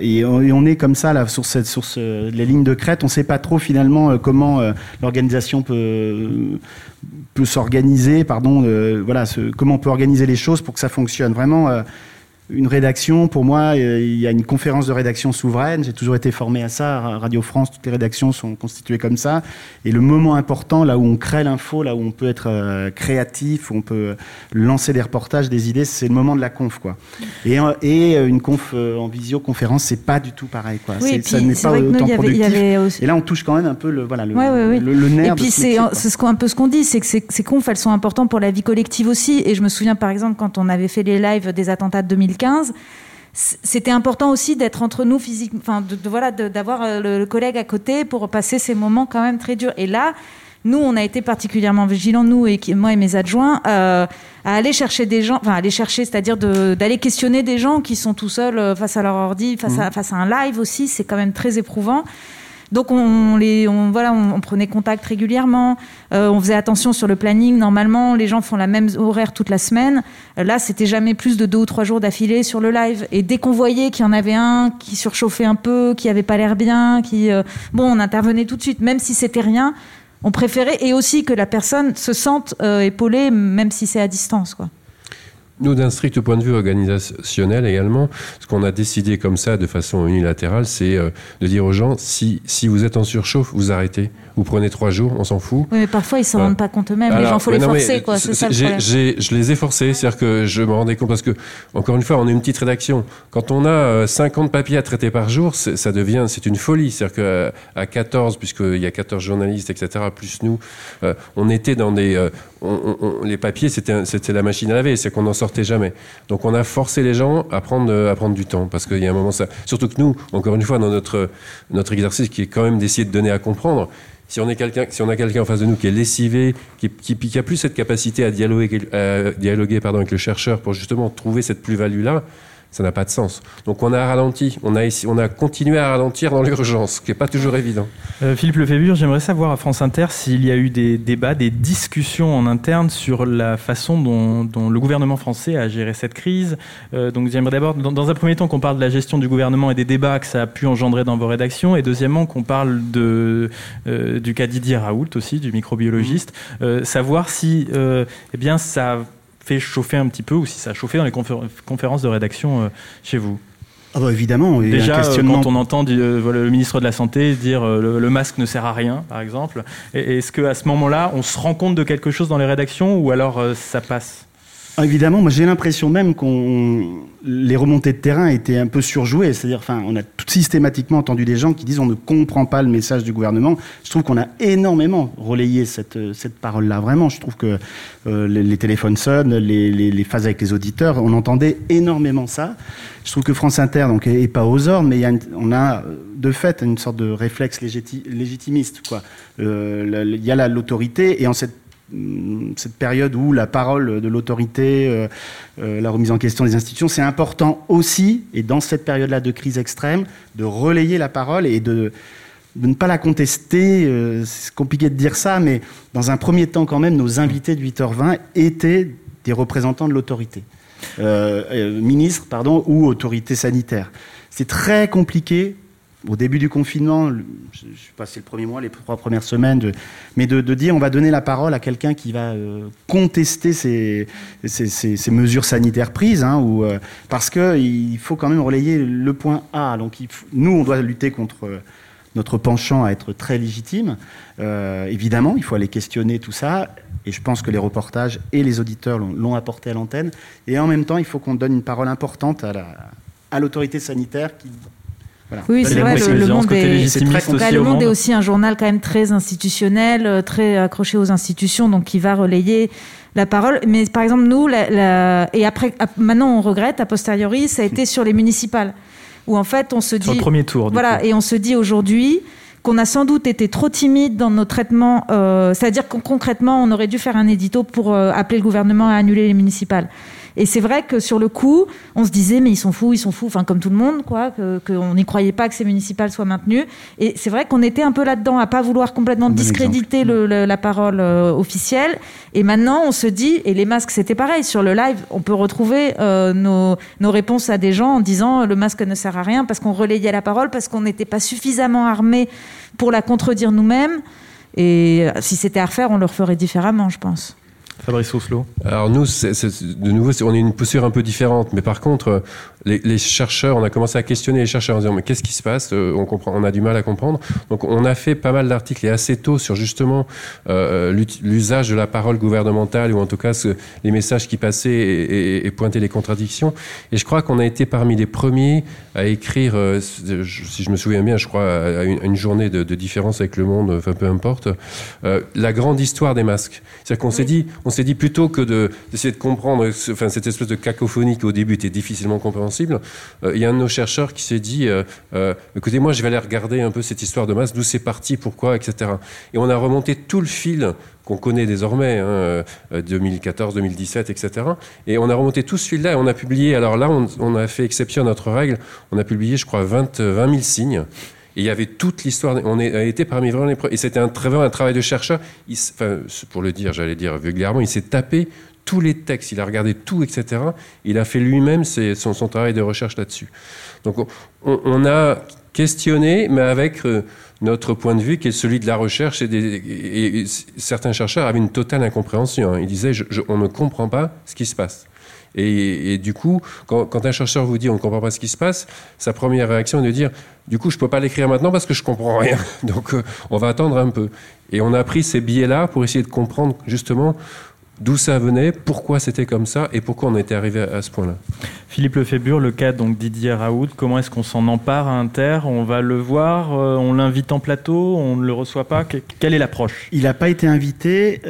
on est comme ça, là, sur les lignes de crête. On ne sait pas trop, finalement, comment l'organisation peut s'organiser. Comment on peut organiser les choses pour que ça fonctionne. Vraiment, une rédaction, pour moi, il y a une conférence de rédaction souveraine. J'ai toujours été formé à ça. À Radio France, toutes les rédactions sont constituées comme ça. Et le moment important, là où on crée l'info, là où on peut être créatif, où on peut lancer des reportages, des idées, c'est le moment de la conf, quoi. Et une conf en visioconférence, c'est pas du tout pareil, quoi. Oui, ça n'est pas autant productif. Aussi... Et là, on touche quand même un peu le nerf. Et puis c'est un peu ce qu'on dit, c'est que ces confs, elles sont importantes pour la vie collective aussi. Et je me souviens, par exemple, quand on avait fait les lives des attentats de 2015, c'était important aussi d'être entre nous physiquement, enfin d'avoir le collègue à côté pour passer ces moments quand même très durs. Et là, nous, on a été particulièrement vigilants, moi et mes adjoints, à aller chercher des gens, c'est-à-dire d'aller questionner des gens qui sont tout seuls face à leur ordi, face à un live aussi, c'est quand même très éprouvant. Donc on prenait contact régulièrement, on faisait attention sur le planning. Normalement, les gens font la même horaire toute la semaine. Là, c'était jamais plus de 2 ou 3 jours d'affilée sur le live. Et dès qu'on voyait qu'il y en avait un qui surchauffait un peu, qui avait pas l'air bien, on intervenait tout de suite, même si c'était rien. On préférait, et aussi que la personne se sente épaulée, même si c'est à distance, quoi. Nous, d'un strict point de vue organisationnel également, ce qu'on a décidé comme ça de façon unilatérale, c'est de dire aux gens, si vous êtes en surchauffe, vous arrêtez. Vous prenez 3 jours, on s'en fout. Oui, mais parfois, ils ne s'en rendent pas compte eux-mêmes. Les gens, il faut les forcer, quoi. C'est ça le problème. Je les ai forcés, c'est-à-dire que je me rendais compte, parce que, encore une fois, on est une petite rédaction. Quand on a 50 papiers à traiter par jour, c'est une folie. C'est-à-dire qu'à 14, puisqu'il y a 14 journalistes, etc., plus nous, on était dans des... les papiers, c'était la machine à laver, c'est qu'on n'en sortait jamais. Donc on a forcé les gens à prendre du temps, parce qu'il y a un moment, surtout que nous, encore une fois, dans notre exercice qui est quand même d'essayer de donner à comprendre, si on a quelqu'un en face de nous qui est lessivé, qui a plus cette capacité à dialoguer avec le chercheur pour justement trouver cette plus-value-là, ça n'a pas de sens. Donc on a ralenti, on a continué à ralentir dans l'urgence, ce qui n'est pas toujours évident. Philippe Lefébure, j'aimerais savoir à France Inter s'il y a eu des débats, des discussions en interne sur la façon dont le gouvernement français a géré cette crise. Donc j'aimerais d'abord, dans un premier temps, qu'on parle de la gestion du gouvernement et des débats que ça a pu engendrer dans vos rédactions, et deuxièmement qu'on parle du cas Didier Raoult aussi, du microbiologiste, savoir si ça fait chauffer un petit peu, ou si ça a chauffé dans les conférences de rédaction chez vous. Ah bah évidemment. Déjà, quand on entend le ministre de la Santé dire le masque ne sert à rien, par exemple, est-ce qu'à ce moment-là, on se rend compte de quelque chose dans les rédactions, ou alors ça passe ? Évidemment, moi j'ai l'impression même les remontées de terrain étaient un peu surjouées. C'est-à-dire, on a tout systématiquement entendu des gens qui disent on ne comprend pas le message du gouvernement. Je trouve qu'on a énormément relayé cette parole-là. Vraiment, je trouve que les téléphones sonnent, les phases avec les auditeurs, on entendait énormément ça. Je trouve que France Inter est pas aux ordres, mais on a de fait une sorte de réflexe légitimiste, quoi. Il y a l'autorité, et en cette période où la parole de l'autorité, la remise en question des institutions, c'est important aussi, et dans cette période-là de crise extrême, de relayer la parole et de ne pas la contester. C'est compliqué de dire ça, mais dans un premier temps quand même, nos invités de 8h20 étaient des représentants de l'autorité. ministre, ou autorité sanitaire. C'est très compliqué. Au début du confinement, je suis passé le premier mois, les 3 premières semaines, mais de dire on va donner la parole à quelqu'un qui va contester ces mesures sanitaires prises, parce qu'il faut quand même relayer le point A. Donc nous, on doit lutter contre notre penchant à être très légitime. Évidemment, il faut aller questionner tout ça, et je pense que les reportages et les auditeurs l'ont apporté à l'antenne. Et en même temps, il faut qu'on donne une parole importante à l'autorité sanitaire qui... Voilà. Oui, c'est vrai, le Monde Le Monde est aussi un journal quand même très institutionnel, très accroché aux institutions, donc qui va relayer la parole. Mais par exemple, nous, et après, maintenant on regrette, a posteriori, ça a été sur les municipales, où en fait on se dit... Sur le premier tour. Voilà, et on se dit aujourd'hui qu'on a sans doute été trop timide dans nos traitements, c'est-à-dire que concrètement, on aurait dû faire un édito pour appeler le gouvernement à annuler les municipales. Et c'est vrai que sur le coup, on se disait mais ils sont fous, enfin comme tout le monde, quoi, qu'on n'y croyait pas que ces municipales soient maintenues. Et c'est vrai qu'on était un peu là-dedans, à pas vouloir complètement discréditer la parole officielle. Et maintenant, on se dit, et les masques, c'était pareil. Sur le live, on peut retrouver nos réponses à des gens en disant le masque ne sert à rien parce qu'on relayait la parole, parce qu'on n'était pas suffisamment armés pour la contredire nous-mêmes. Et si c'était à refaire, on le referait différemment, je pense. Fabrice Rousselot. Alors nous, de nouveau, on est une posture un peu différente. Mais par contre, les chercheurs, on a commencé à questionner les chercheurs en disant mais qu'est-ce qui se passe ? On a du mal à comprendre. Donc on a fait pas mal d'articles et assez tôt sur justement l'usage de la parole gouvernementale, ou en tout cas les messages qui passaient et pointaient les contradictions. Et je crois qu'on a été parmi les premiers à écrire, si je me souviens bien, je crois à une journée de différence avec Le Monde, enfin peu importe, la grande histoire des masques. C'est-à-dire qu'on s'est dit plutôt que d'essayer de comprendre cette espèce de cacophonie qui au début était difficilement compréhensible, il y a un de nos chercheurs qui s'est dit écoutez, moi je vais aller regarder un peu cette histoire de masse, d'où c'est parti, pourquoi, etc. Et on a remonté tout le fil qu'on connaît désormais, 2014, 2017, etc. Et on a remonté tout ce fil-là et on a publié, alors là on a fait exception à notre règle, on a publié je crois 20 000 signes. Et il y avait toute l'histoire. On a été parmi vraiment les premiers. Et c'était un travail de chercheur. Pour le dire, j'allais dire vulgairement, il s'est tapé tous les textes, il a regardé tout, etc. Il a fait lui-même son travail de recherche là-dessus. Donc on a questionné, mais avec notre point de vue qui est celui de la recherche. Et certains chercheurs avaient une totale incompréhension. Ils disaient on ne comprend pas ce qui se passe. Et du coup, quand un chercheur vous dit on ne comprend pas ce qui se passe, sa première réaction est de dire du coup je ne peux pas l'écrire maintenant parce que je ne comprends rien. Donc on va attendre un peu. Et on a pris ces biais-là pour essayer de comprendre justement d'où ça venait, pourquoi c'était comme ça et pourquoi on était arrivé à ce point-là. Philippe Lefébure, le cas donc Didier Raoult, comment est-ce qu'on s'en empare à Inter ? On va le voir, on l'invite en plateau, on ne le reçoit pas. Quelle est l'approche ? Il n'a pas été invité.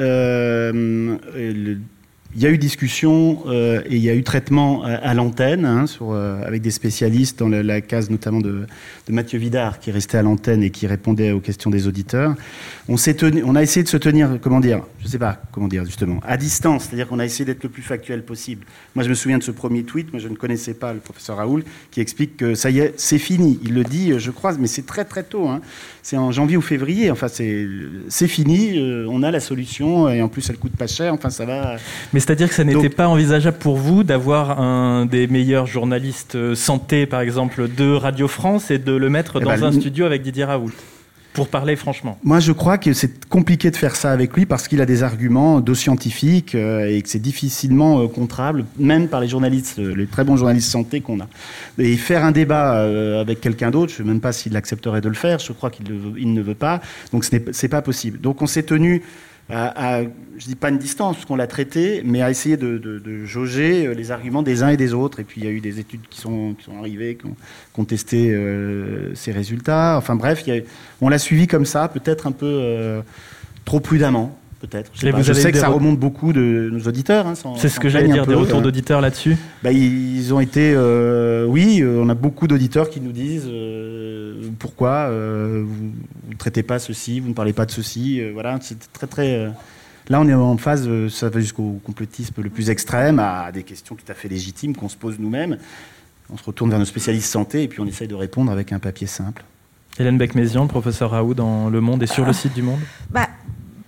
Il y a eu discussion et il y a eu traitement à l'antenne avec des spécialistes dans la case notamment de Mathieu Vidard qui restait à l'antenne et qui répondait aux questions des auditeurs. On a essayé de se tenir, justement, à distance, c'est-à-dire qu'on a essayé d'être le plus factuel possible. Moi, je me souviens de ce premier tweet, moi je ne connaissais pas le professeur Raoult, qui explique que ça y est, c'est fini. Il le dit, je crois, mais c'est très très tôt. C'est en janvier ou février, enfin c'est fini, on a la solution et en plus elle coûte pas cher, enfin ça va... Mais c'est-à-dire que ça n'était pas envisageable pour vous d'avoir un des meilleurs journalistes santé, par exemple, de Radio France et de le mettre dans un studio avec Didier Raoult, pour parler franchement? Moi, je crois que c'est compliqué de faire ça avec lui parce qu'il a des arguments de scientifiques et que c'est difficilement contrable, même par les journalistes, les très bons journalistes santé qu'on a. Et faire un débat avec quelqu'un d'autre, je ne sais même pas s'il accepterait de le faire, je crois qu'il ne veut pas, donc c'est pas possible. Donc on s'est tenu je dis pas une distance, parce qu'on l'a traité, mais à essayer de jauger les arguments des uns et des autres. Et puis il y a eu des études qui sont arrivées, qui ont testé ces résultats. Enfin bref, on l'a suivi comme ça, peut-être un peu trop prudemment. Peut-être. Je sais que ça remonte beaucoup de nos auditeurs. C'est ce que j'allais dire, des retours d'auditeurs là-dessus. Ils ont été... oui, on a beaucoup d'auditeurs qui nous disent pourquoi vous ne traitez pas ceci, vous ne parlez pas de ceci. Voilà, c'est très, très... Là, on est en phase, ça va jusqu'au complotisme le plus extrême, à des questions tout à fait légitimes qu'on se pose nous-mêmes. On se retourne vers nos spécialistes santé et puis on essaye de répondre avec un papier simple. Hélène Becmézian, le professeur Raoult dans Le Monde et sur le site du Monde.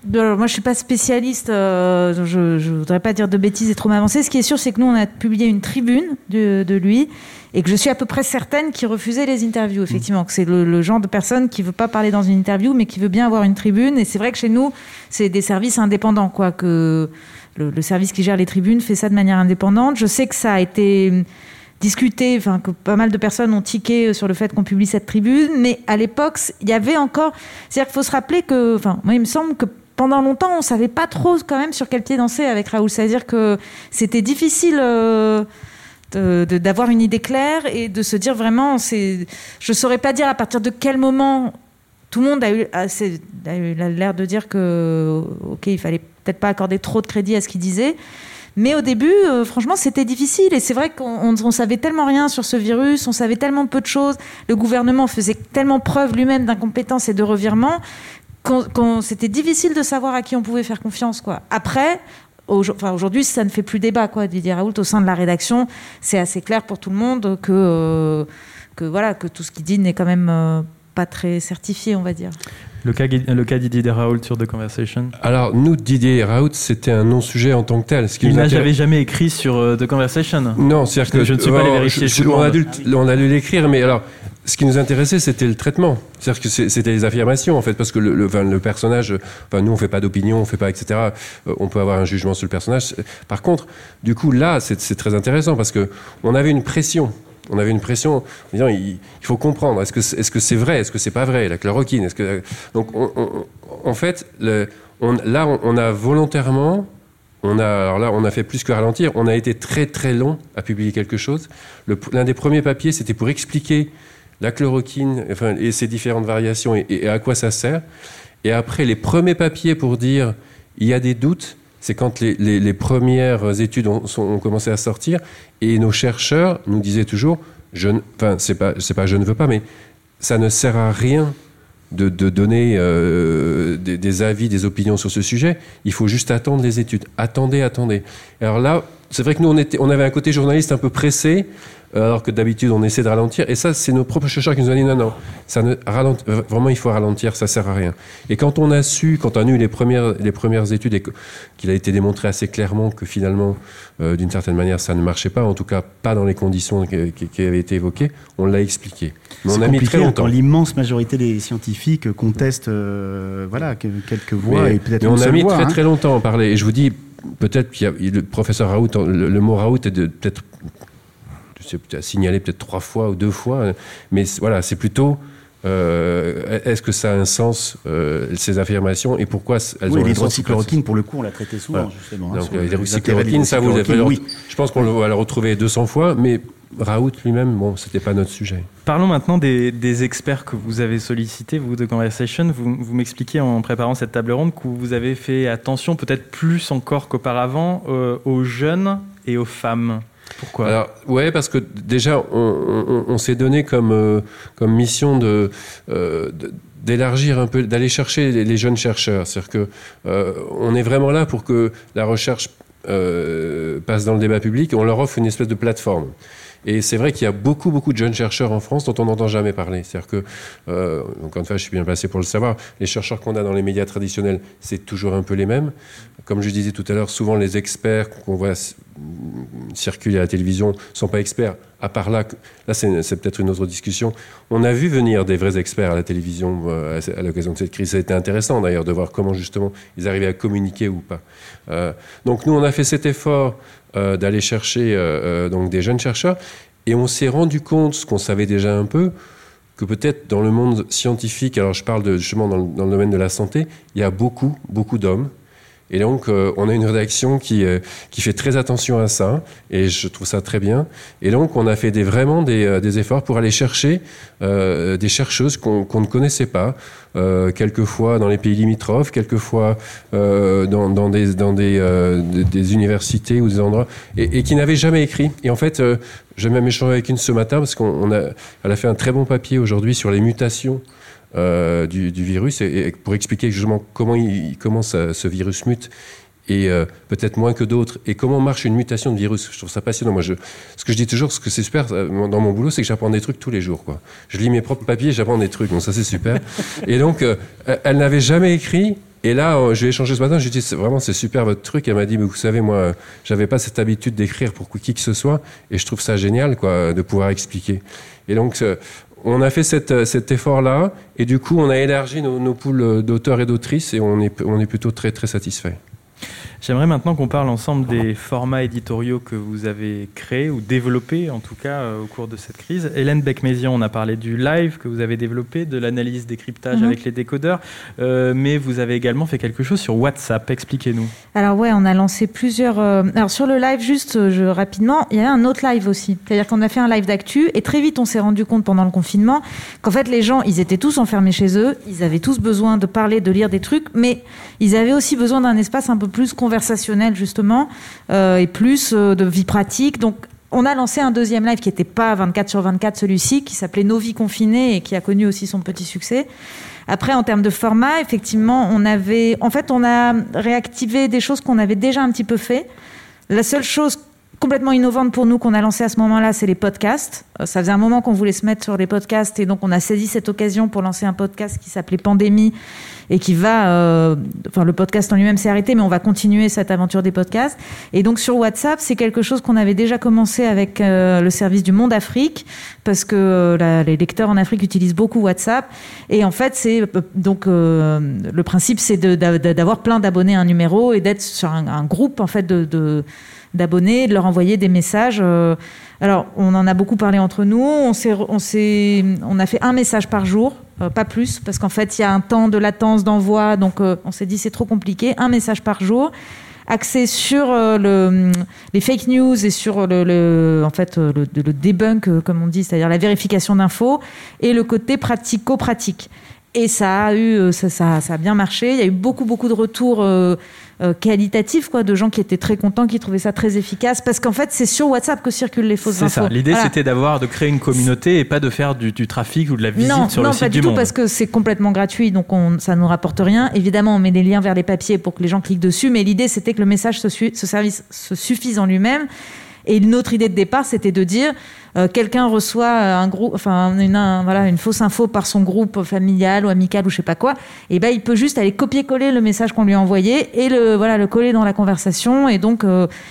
moi, je suis pas spécialiste. Je voudrais pas dire de bêtises et trop m'avancer. Ce qui est sûr, c'est que nous, on a publié une tribune de lui et que je suis à peu près certaine qu'il refusait les interviews. Effectivement, que c'est le genre de personne qui veut pas parler dans une interview, mais qui veut bien avoir une tribune. Et c'est vrai que chez nous, c'est des services indépendants, quoi. Que le service qui gère les tribunes fait ça de manière indépendante. Je sais que ça a été discuté, enfin que pas mal de personnes ont tiqué sur le fait qu'on publie cette tribune, mais à l'époque, il y avait encore... C'est-à-dire qu'il faut se rappeler que... Enfin, moi, il me semble que pendant longtemps, on ne savait pas trop quand même sur quel pied danser avec Raoul. C'est-à-dire que c'était difficile d'avoir une idée claire et de se dire vraiment... Je ne saurais pas dire à partir de quel moment tout le monde a eu l'air de dire que, OK, il fallait peut-être pas accorder trop de crédit à ce qu'il disait. Mais au début, franchement, c'était difficile. Et c'est vrai qu'on savait tellement rien sur ce virus, on savait tellement peu de choses. Le gouvernement faisait tellement preuve lui-même d'incompétence et de revirement c'était difficile de savoir à qui on pouvait faire confiance, quoi. Après, aujourd'hui, ça ne fait plus débat, quoi. Didier Raoult, au sein de la rédaction, c'est assez clair pour tout le monde que tout ce qu'il dit n'est quand même pas très certifié, on va dire. Le cas Didier Raoult sur The Conversation. Alors, nous, Didier Raoult, c'était un non-sujet en tant que tel. J'avais jamais écrit sur The Conversation. Non, c'est-à-dire que je ne suis pas allé vérifier. On a dû l'écrire, mais alors, ce qui nous intéressait, c'était le traitement. C'est-à-dire que c'était les affirmations, en fait, parce que le personnage, nous, on fait pas d'opinion, on fait pas, etc. On peut avoir un jugement sur le personnage. Par contre, du coup, là, c'est très intéressant parce que on avait une pression. On avait une pression en disant il faut comprendre, est-ce que c'est vrai, est-ce que c'est pas vrai, la chloroquine, donc en fait on a volontairement on a fait plus que ralentir, on a été très très long à publier quelque chose. L'un des premiers papiers, c'était pour expliquer la chloroquine, et ses différentes variations et à quoi ça sert. Et après, les premiers papiers pour dire il y a des doutes, c'est quand les premières études ont commencé à sortir, et nos chercheurs nous disaient toujours, c'est pas je ne veux pas, mais ça ne sert à rien de donner des avis, des opinions sur ce sujet. Il faut juste attendre les études. Attendez. Alors là, c'est vrai que nous, on avait un côté journaliste un peu pressé, alors que d'habitude, on essaie de ralentir. Et ça, c'est nos propres chercheurs qui nous ont dit non, vraiment, il faut ralentir, ça sert à rien. Et quand on a eu les premières études et qu'il a été démontré assez clairement que finalement, d'une certaine manière, ça ne marchait pas, en tout cas pas dans les conditions qui avaient été évoquées, on l'a expliqué. Mais on a mis très longtemps. Quand l'immense majorité des scientifiques contestent quelques voix et peut-être une seule voix. Mais on a mis très très longtemps à en parler. Et je vous dis, peut-être qu'il y a le professeur Raoult, le mot Raoult est peut-être signalé peut-être 3 fois ou 2 fois, mais voilà, c'est plutôt est-ce que ça a un sens, ces affirmations, et pourquoi elles ont un sens. L'hydroxychloroquine, pour le coup, on l'a traité souvent, voilà. Justement. Donc l'hydroxychloroquine, ça vous avez oui. Je pense qu'on va le retrouver 200 fois, mais Raoult lui-même, c'était pas notre sujet. Parlons maintenant des experts que vous avez sollicités, vous, de Conversation. Vous m'expliquiez en préparant cette table ronde que vous avez fait attention, peut-être plus encore qu'auparavant, aux jeunes et aux femmes. Pourquoi ? Alors, ouais, parce que déjà, on s'est donné comme mission d'élargir un peu, d'aller chercher les jeunes chercheurs. C'est-à-dire que on est vraiment là pour que la recherche passe dans le débat public. On leur offre une espèce de plateforme. Et c'est vrai qu'il y a beaucoup de jeunes chercheurs en France dont on n'entend jamais parler. C'est-à-dire que, encore une fois, je suis bien placé pour le savoir, les chercheurs qu'on a dans les médias traditionnels, c'est toujours un peu les mêmes. Comme je disais tout à l'heure, souvent les experts qu'on voit circuler à la télévision ne sont pas experts. À part là c'est peut-être une autre discussion. On a vu venir des vrais experts à la télévision à l'occasion de cette crise. Ça a été intéressant d'ailleurs de voir comment justement ils arrivaient à communiquer ou pas. Donc nous, on a fait cet effort d'aller chercher donc des jeunes chercheurs, et on s'est rendu compte, ce qu'on savait déjà un peu, que peut-être dans le monde scientifique, alors je parle justement dans le domaine de la santé, il y a beaucoup d'hommes. Et donc, on a une rédaction qui fait très attention à ça, et je trouve ça très bien. Et donc, on a fait vraiment des efforts pour aller chercher des chercheuses qu'on ne connaissait pas, quelquefois dans les pays limitrophes, quelquefois dans des universités ou des endroits, et qui n'avaient jamais écrit. Et en fait, j'ai même échangé avec une ce matin, parce elle a fait un très bon papier aujourd'hui sur les mutations du virus, et pour expliquer justement comment ce virus mute, et peut-être moins que d'autres. Et comment marche une mutation de virus? Je trouve ça passionnant. Moi, ce que je dis toujours, ce que c'est super dans mon boulot, c'est que j'apprends des trucs tous les jours, quoi. Je lis mes propres papiers, j'apprends des trucs. Donc ça, c'est super. Et donc, elle n'avait jamais écrit. Et là, je lui ai échangé ce matin, je lui ai dit, c'est super votre truc. Elle m'a dit, mais vous savez, moi, j'avais pas cette habitude d'écrire pour qui que ce soit, et je trouve ça génial, quoi, de pouvoir expliquer. Et donc, on a fait cet effort-là, et du coup, on a élargi nos poules d'auteurs et d'autrices, et on est plutôt très, très satisfaits. J'aimerais maintenant qu'on parle ensemble des formats éditoriaux que vous avez créés ou développés, en tout cas, au cours de cette crise. Hélène Becq-Mézian, on a parlé du live que vous avez développé, de l'analyse décryptage avec les décodeurs, mais vous avez également fait quelque chose sur WhatsApp. Expliquez-nous. Alors ouais, on a lancé plusieurs... Alors sur le live, juste rapidement, il y a un autre live aussi. C'est-à-dire qu'on a fait un live d'actu et très vite, on s'est rendu compte pendant le confinement qu'en fait, les gens, ils étaient tous enfermés chez eux, ils avaient tous besoin de parler, de lire des trucs, mais ils avaient aussi besoin d'un espace un peu plus conversationnel justement et plus de vie pratique. Donc on a lancé un deuxième live qui n'était pas 24/24 celui-ci, qui s'appelait Nos vies confinées et qui a connu aussi son petit succès. Après, en termes de format, effectivement, on a réactivé des choses qu'on avait déjà un petit peu fait. La seule chose complètement innovante pour nous qu'on a lancé à ce moment-là, c'est les podcasts. Ça faisait un moment qu'on voulait se mettre sur les podcasts et donc on a saisi cette occasion pour lancer un podcast qui s'appelait Pandémie et qui va... le podcast en lui-même s'est arrêté, mais on va continuer cette aventure des podcasts. Et donc sur WhatsApp, c'est quelque chose qu'on avait déjà commencé avec le service du Monde Afrique, parce que les lecteurs en Afrique utilisent beaucoup WhatsApp. Et en fait, le principe, c'est d'avoir plein d'abonnés à un numéro et d'être sur un groupe en fait d'abonnés, de leur envoyer des messages. Alors, on en a beaucoup parlé entre nous. On a fait un message par jour, pas plus, parce qu'en fait, il y a un temps de latence d'envoi. Donc, on s'est dit, c'est trop compliqué. Un message par jour, axé sur les fake news et sur le debunk, comme on dit, c'est-à-dire la vérification d'infos, et le côté pratico-pratique. Et ça a bien marché. Il y a eu beaucoup de retours qualitatifs, quoi, de gens qui étaient très contents, qui trouvaient ça très efficace, parce qu'en fait, c'est sur WhatsApp que circulent les fausses infos. C'est ça. L'idée, c'était de créer une communauté et pas de faire du trafic ou de la visite sur le site du Monde. Non, pas du tout, parce que c'est complètement gratuit, donc ça nous rapporte rien. Évidemment, on met des liens vers les papiers pour que les gens cliquent dessus, mais l'idée, c'était que le message, ce service, se suffise en lui-même. Et notre idée de départ, c'était de dire quelqu'un reçoit une fausse info par son groupe familial ou amical ou je sais pas quoi, et ben il peut juste aller copier-coller le message qu'on lui a envoyé et le coller dans la conversation et donc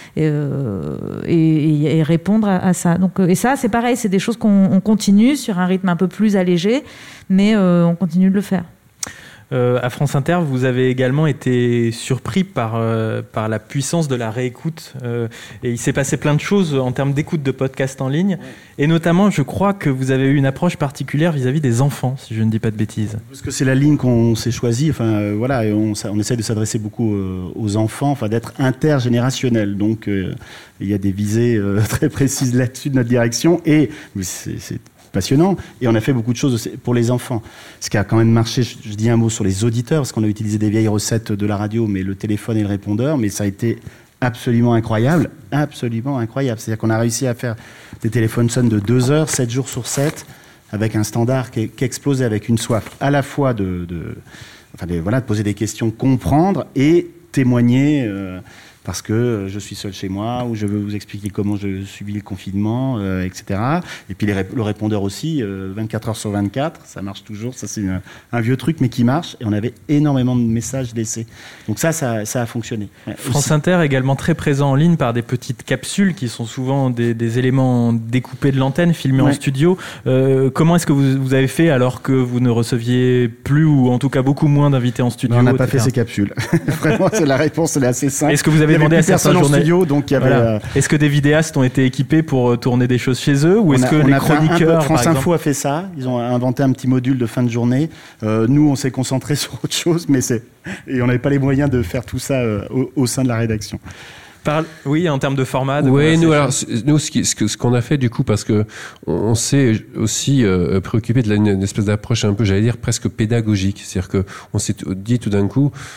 et répondre à ça. Donc et ça c'est pareil, c'est des choses qu'on continue sur un rythme un peu plus allégé, mais on continue de le faire. À France Inter, vous avez également été surpris par la puissance de la réécoute. Et il s'est passé plein de choses en termes d'écoute de podcasts en ligne. Et notamment, je crois que vous avez eu une approche particulière vis-à-vis des enfants, si je ne dis pas de bêtises. Parce que c'est la ligne qu'on s'est choisie. Enfin, voilà, on essaie de s'adresser beaucoup aux enfants, enfin, d'être intergénérationnel. Donc, il y a des visées très précises là-dessus de notre direction. Et c'est passionnant, et on a fait beaucoup de choses pour les enfants. Ce qui a quand même marché, je dis un mot sur les auditeurs, parce qu'on a utilisé des vieilles recettes de la radio, mais le téléphone et le répondeur, mais ça a été absolument incroyable. C'est-à-dire qu'on a réussi à faire des téléphones sonnes de 2 heures, 7 jours sur 7, avec un standard qui explosait, avec une soif à la fois de poser des questions, comprendre et témoigner parce que je suis seul chez moi, ou je veux vous expliquer comment je subis le confinement, etc. Et puis le répondeur aussi, 24 heures sur 24, ça marche toujours. Ça, c'est un vieux truc, mais qui marche. Et on avait énormément de messages laissés. Donc ça a fonctionné. France aussi. Inter est également très présent en ligne par des petites capsules qui sont souvent des éléments découpés de l'antenne, filmés en studio. Comment est-ce que vous avez fait alors que vous ne receviez plus, ou en tout cas beaucoup moins d'invités en studio? On n'a pas fait ces capsules. Vraiment, la réponse, elle est assez simple. Est-ce que vous avez demandé à certains journalistes, est-ce que des vidéastes ont été équipés pour tourner des choses chez eux, ou est-ce que les chroniqueurs, France Info a fait ça, ils ont inventé un petit module de fin de journée. Nous, on s'est concentré sur autre chose, et on n'avait pas les moyens de faire tout ça au sein de la rédaction. Oui, en termes de format. Oui, nous, ce qu'on a fait du coup, parce que on s'est aussi préoccupé de une espèce d'approche un peu, j'allais dire, presque pédagogique. C'est-à-dire qu'on s'est dit tout d'un coup,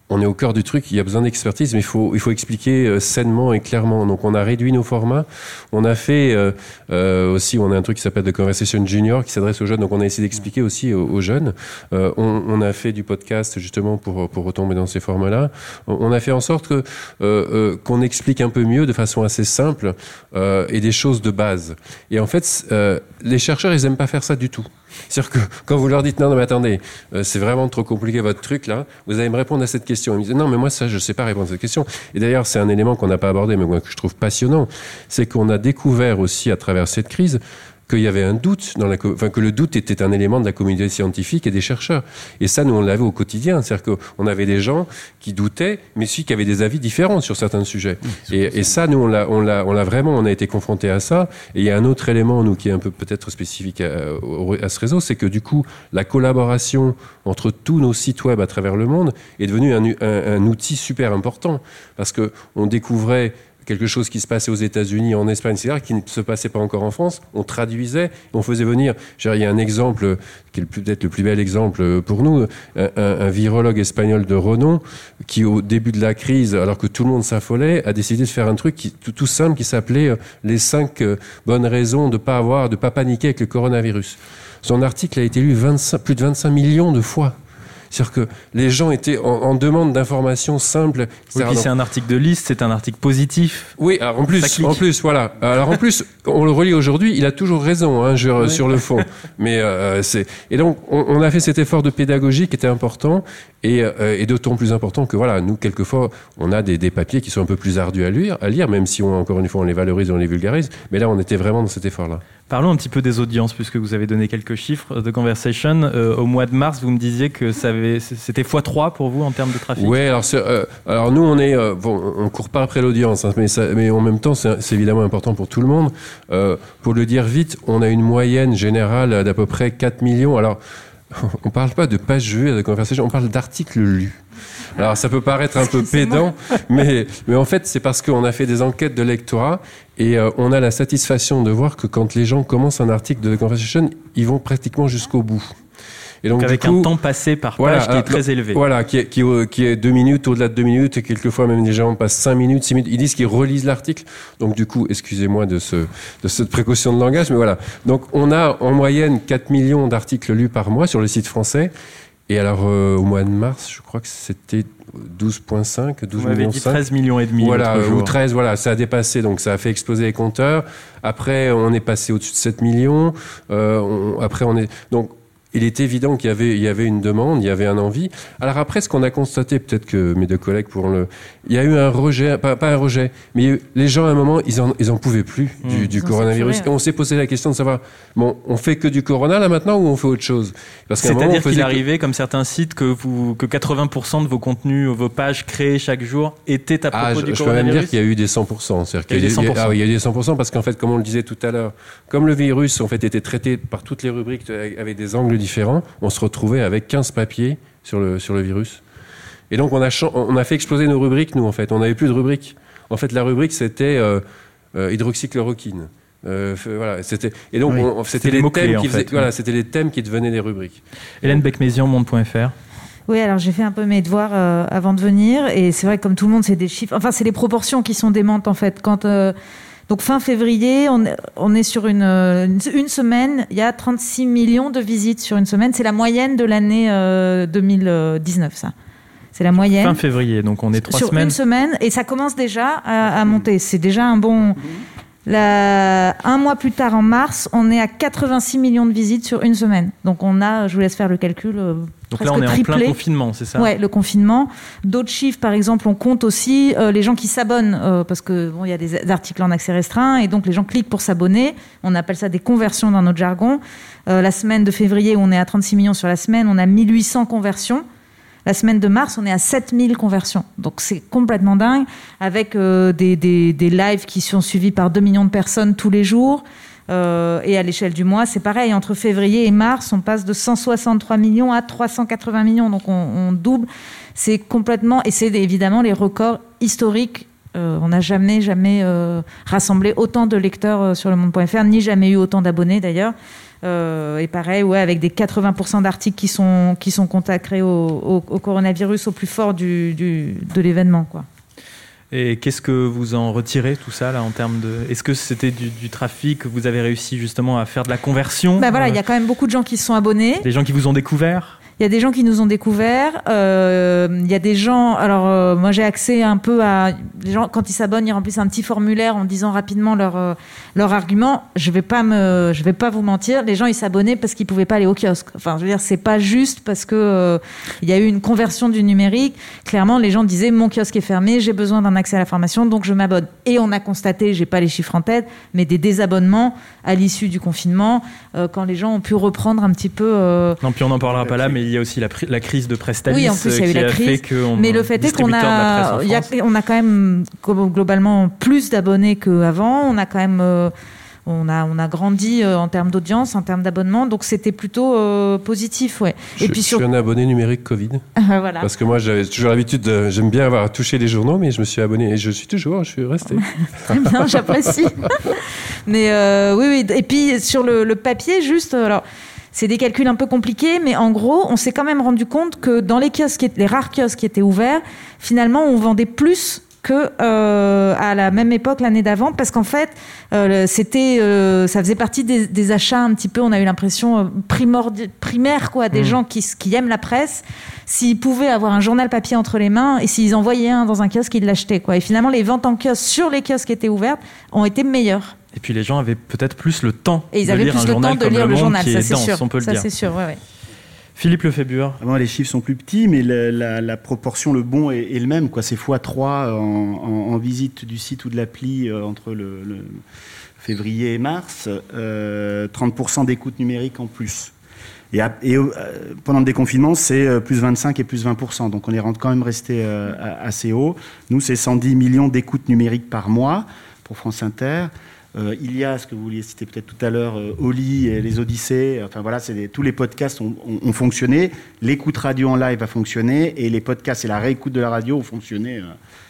on est au cœur du truc, il y a besoin d'expertise, mais il faut expliquer sainement et clairement. Donc on a réduit nos formats. On a fait aussi, on a un truc qui s'appelle The Conversation Junior qui s'adresse aux jeunes. Donc on a essayé d'expliquer aussi aux jeunes. On a fait du podcast justement pour retomber dans ces formats-là. On a fait en sorte qu'on explique un peu mieux, de façon assez simple, et des choses de base. Et en fait, les chercheurs, ils aiment pas faire ça du tout. C'est-à-dire que quand vous leur dites non mais attendez, c'est vraiment trop compliqué votre truc là, vous allez me répondre à cette question. Ils me disent non mais moi ça je sais pas répondre à cette question. Et d'ailleurs c'est un élément qu'on n'a pas abordé mais moi, que je trouve passionnant, c'est qu'on a découvert aussi à travers cette crise qu'il y avait un doute que le doute était un élément de la communauté scientifique et des chercheurs. Et ça, nous, on l'avait au quotidien. C'est-à-dire qu'on avait des gens qui doutaient, mais aussi qui avaient des avis différents sur certains sujets. Et ça, nous, on a été confrontés à ça. Et il y a un autre élément, nous, qui est un peu peut-être spécifique à ce réseau, c'est que du coup, la collaboration entre tous nos sites web à travers le monde est devenue un outil super important. Parce que on découvrait quelque chose qui se passait aux États-Unis, en Espagne, etc., qui ne se passait pas encore en France. On traduisait, on faisait venir. Il y a un exemple qui est peut-être le plus bel exemple pour nous, un virologue espagnol de renom qui, au début de la crise, alors que tout le monde s'affolait, a décidé de faire un truc tout simple qui s'appelait les 5 bonnes raisons de pas paniquer avec le coronavirus. Son article a été lu plus de 25 millions de fois. C'est-à-dire que les gens étaient en demande d'informations simples. Oui, puis c'est un article de liste, c'est un article positif. Oui, alors en plus, voilà. Alors en plus, on le relit aujourd'hui, il a toujours raison sur le fond. Mais et donc on a fait cet effort de pédagogie qui était important et d'autant plus important que voilà, nous quelquefois on a des papiers qui sont un peu plus ardus à lire, même si encore une fois on les valorise, on les vulgarise. Mais là, on était vraiment dans cet effort-là. Parlons un petit peu des audiences, puisque vous avez donné quelques chiffres de Conversation. Au mois de mars, vous me disiez que c'était x3 pour vous en termes de trafic. Oui, alors nous, on court pas après l'audience, hein, mais en même temps, c'est évidemment important pour tout le monde. Pour le dire vite, on a une moyenne générale d'à peu près 4 millions. Alors, on parle pas de pages vues de Conversation, on parle d'articles lus. Alors ça peut paraître un peu pédant, mais en fait c'est parce qu'on a fait des enquêtes de lectorat et on a la satisfaction de voir que quand les gens commencent un article de The Conversation, ils vont pratiquement jusqu'au bout. Et donc avec un temps passé par page qui est très élevé. Voilà, qui est 2 minutes, au-delà de 2 minutes, et quelquefois même les gens passent 5 minutes, 6 minutes. Ils disent qu'ils relisent l'article. Donc du coup, excusez-moi de cette précaution de langage, mais voilà. Donc on a en moyenne 4 millions d'articles lus par mois sur le site français. Et alors, au mois de mars, je crois que c'était 12,5, 12 millions. On avait dit 13 millions et demi. Voilà, ou 13, voilà, ça a dépassé, donc ça a fait exploser les compteurs. Après, on est passé au-dessus de 7 millions. Donc, il est évident qu'il y avait une demande, il y avait un envie. Alors après, ce qu'on a constaté, peut-être que mes deux collègues pourront il y a eu un rejet, pas un rejet, mais les gens à un moment, ils en pouvaient plus du coronavirus. Et on s'est posé la question de savoir, bon, on fait que du corona là maintenant ou on fait autre chose? Parce qu'à c'est-à-dire qu'il arrivait, comme certains sites, que 80% de vos contenus, vos pages créées chaque jour étaient à propos du coronavirus. Je peux même dire qu'il y a eu des 100%. Il y a eu des 100%. Il y a eu des 100% parce qu'en fait, comme on le disait tout à l'heure, comme le virus en fait était traité par toutes les rubriques avec des angles différents, on se retrouvait avec 15 papiers sur le virus. Et donc on a fait exploser nos rubriques, nous en fait. On n'avait plus de rubriques. En fait, la rubrique c'était hydroxychloroquine. Voilà, c'était les thèmes qui c'était les thèmes qui devenaient des rubriques. Hélène Becmézian, Monde.fr. Oui, alors j'ai fait un peu mes devoirs avant de venir, et c'est vrai que comme tout le monde, c'est des chiffres. Enfin, c'est les proportions qui sont démentes en fait. Donc fin février, on est sur une semaine, il y a 36 millions de visites sur une semaine. C'est la moyenne de l'année 2019, ça. C'est la moyenne. Fin février, donc on est 3 semaines. Sur une semaine, et ça commence déjà à monter. C'est déjà un bon... Un mois plus tard, en mars, on est à 86 millions de visites sur une semaine. Donc je vous laisse faire le calcul, donc là, on est triplé. En plein confinement, c'est ça? Oui, le confinement. D'autres chiffres, par exemple, on compte aussi les gens qui s'abonnent, parce que il y a des articles en accès restreint, et donc les gens cliquent pour s'abonner. On appelle ça des conversions dans notre jargon. La semaine de février, où on est à 36 millions sur la semaine, on a 1800 conversions. La semaine de mars, on est à 7000 conversions. Donc, c'est complètement dingue, avec des lives qui sont suivis par 2 millions de personnes tous les jours. Et à l'échelle du mois, c'est pareil. Entre février et mars, on passe de 163 millions à 380 millions. Donc, on double. C'est complètement... Et c'est évidemment les records historiques On n'a jamais rassemblé autant de lecteurs sur le monde.fr, ni jamais eu autant d'abonnés d'ailleurs. Et pareil, avec des 80% d'articles qui sont consacrés au coronavirus au plus fort de l'événement, quoi. Et qu'est-ce que vous en retirez, tout ça, là, en termes de... Est-ce que c'était du trafic, que vous avez réussi justement à faire de la conversion ? Il y a quand même beaucoup de gens qui se sont abonnés. Des gens qui vous ont découvert ? Il y a des gens qui nous ont découverts. Il y a des gens... Alors, moi, j'ai accès un peu à... Les gens, quand ils s'abonnent, ils remplissent un petit formulaire en disant rapidement leur argument. Je vais pas vous mentir. Les gens, ils s'abonnaient parce qu'ils pouvaient pas aller au kiosque. Enfin, je veux dire, c'est pas juste parce que il y a eu une conversion du numérique. Clairement, les gens disaient, mon kiosque est fermé, j'ai besoin d'un accès à l'information, donc je m'abonne. Et on a constaté, j'ai pas les chiffres en tête, mais des désabonnements à l'issue du confinement, quand les gens ont pu reprendre un petit peu... Non, puis on n'en parlera pas là, mais il y a aussi la crise de Prestalis. Oui, en plus, il y a eu la crise. Mais le fait est qu'on a quand même globalement plus d'abonnés qu'avant. On a quand même... On a grandi en termes d'audience, en termes d'abonnement, donc c'était plutôt positif, ouais. Je suis un abonné numérique Covid. Voilà. Parce que moi, j'avais toujours l'habitude, j'aime bien avoir touché les journaux, mais je me suis abonné et je suis resté. Très bien, j'apprécie. Mais oui. Et puis sur le papier, juste, alors. C'est des calculs un peu compliqués, mais en gros, on s'est quand même rendu compte que dans les rares kiosques qui étaient ouverts, finalement, on vendait plus que à la même époque l'année d'avant, parce qu'en fait, ça faisait partie des achats un petit peu. On a eu l'impression primaire, quoi, des gens qui aiment la presse. S'ils pouvaient avoir un journal papier entre les mains et s'ils en voyaient un dans un kiosque, ils l'achetaient, quoi. Et finalement, les ventes en kiosque sur les kiosques qui étaient ouvertes ont été meilleures. Et puis les gens avaient peut-être plus le temps de lire le journal, ça c'est sûr. On peut le dire. C'est sûr, ouais. Philippe Lefébure. Les chiffres sont plus petits, mais la proportion, le bon est le même, quoi. C'est x3 en visite du site ou de l'appli entre le février et mars, 30% d'écoute numérique en plus. Et pendant le déconfinement, c'est plus 25 et plus 20%. Donc on est quand même resté assez haut. Nous, c'est 110 millions d'écoutes numériques par mois pour France Inter. Il y a ce que vous vouliez citer peut-être tout à l'heure, Oli et les Odyssées. Enfin voilà, tous les podcasts ont fonctionné. L'écoute radio en live a fonctionné et les podcasts et la réécoute de la radio ont fonctionné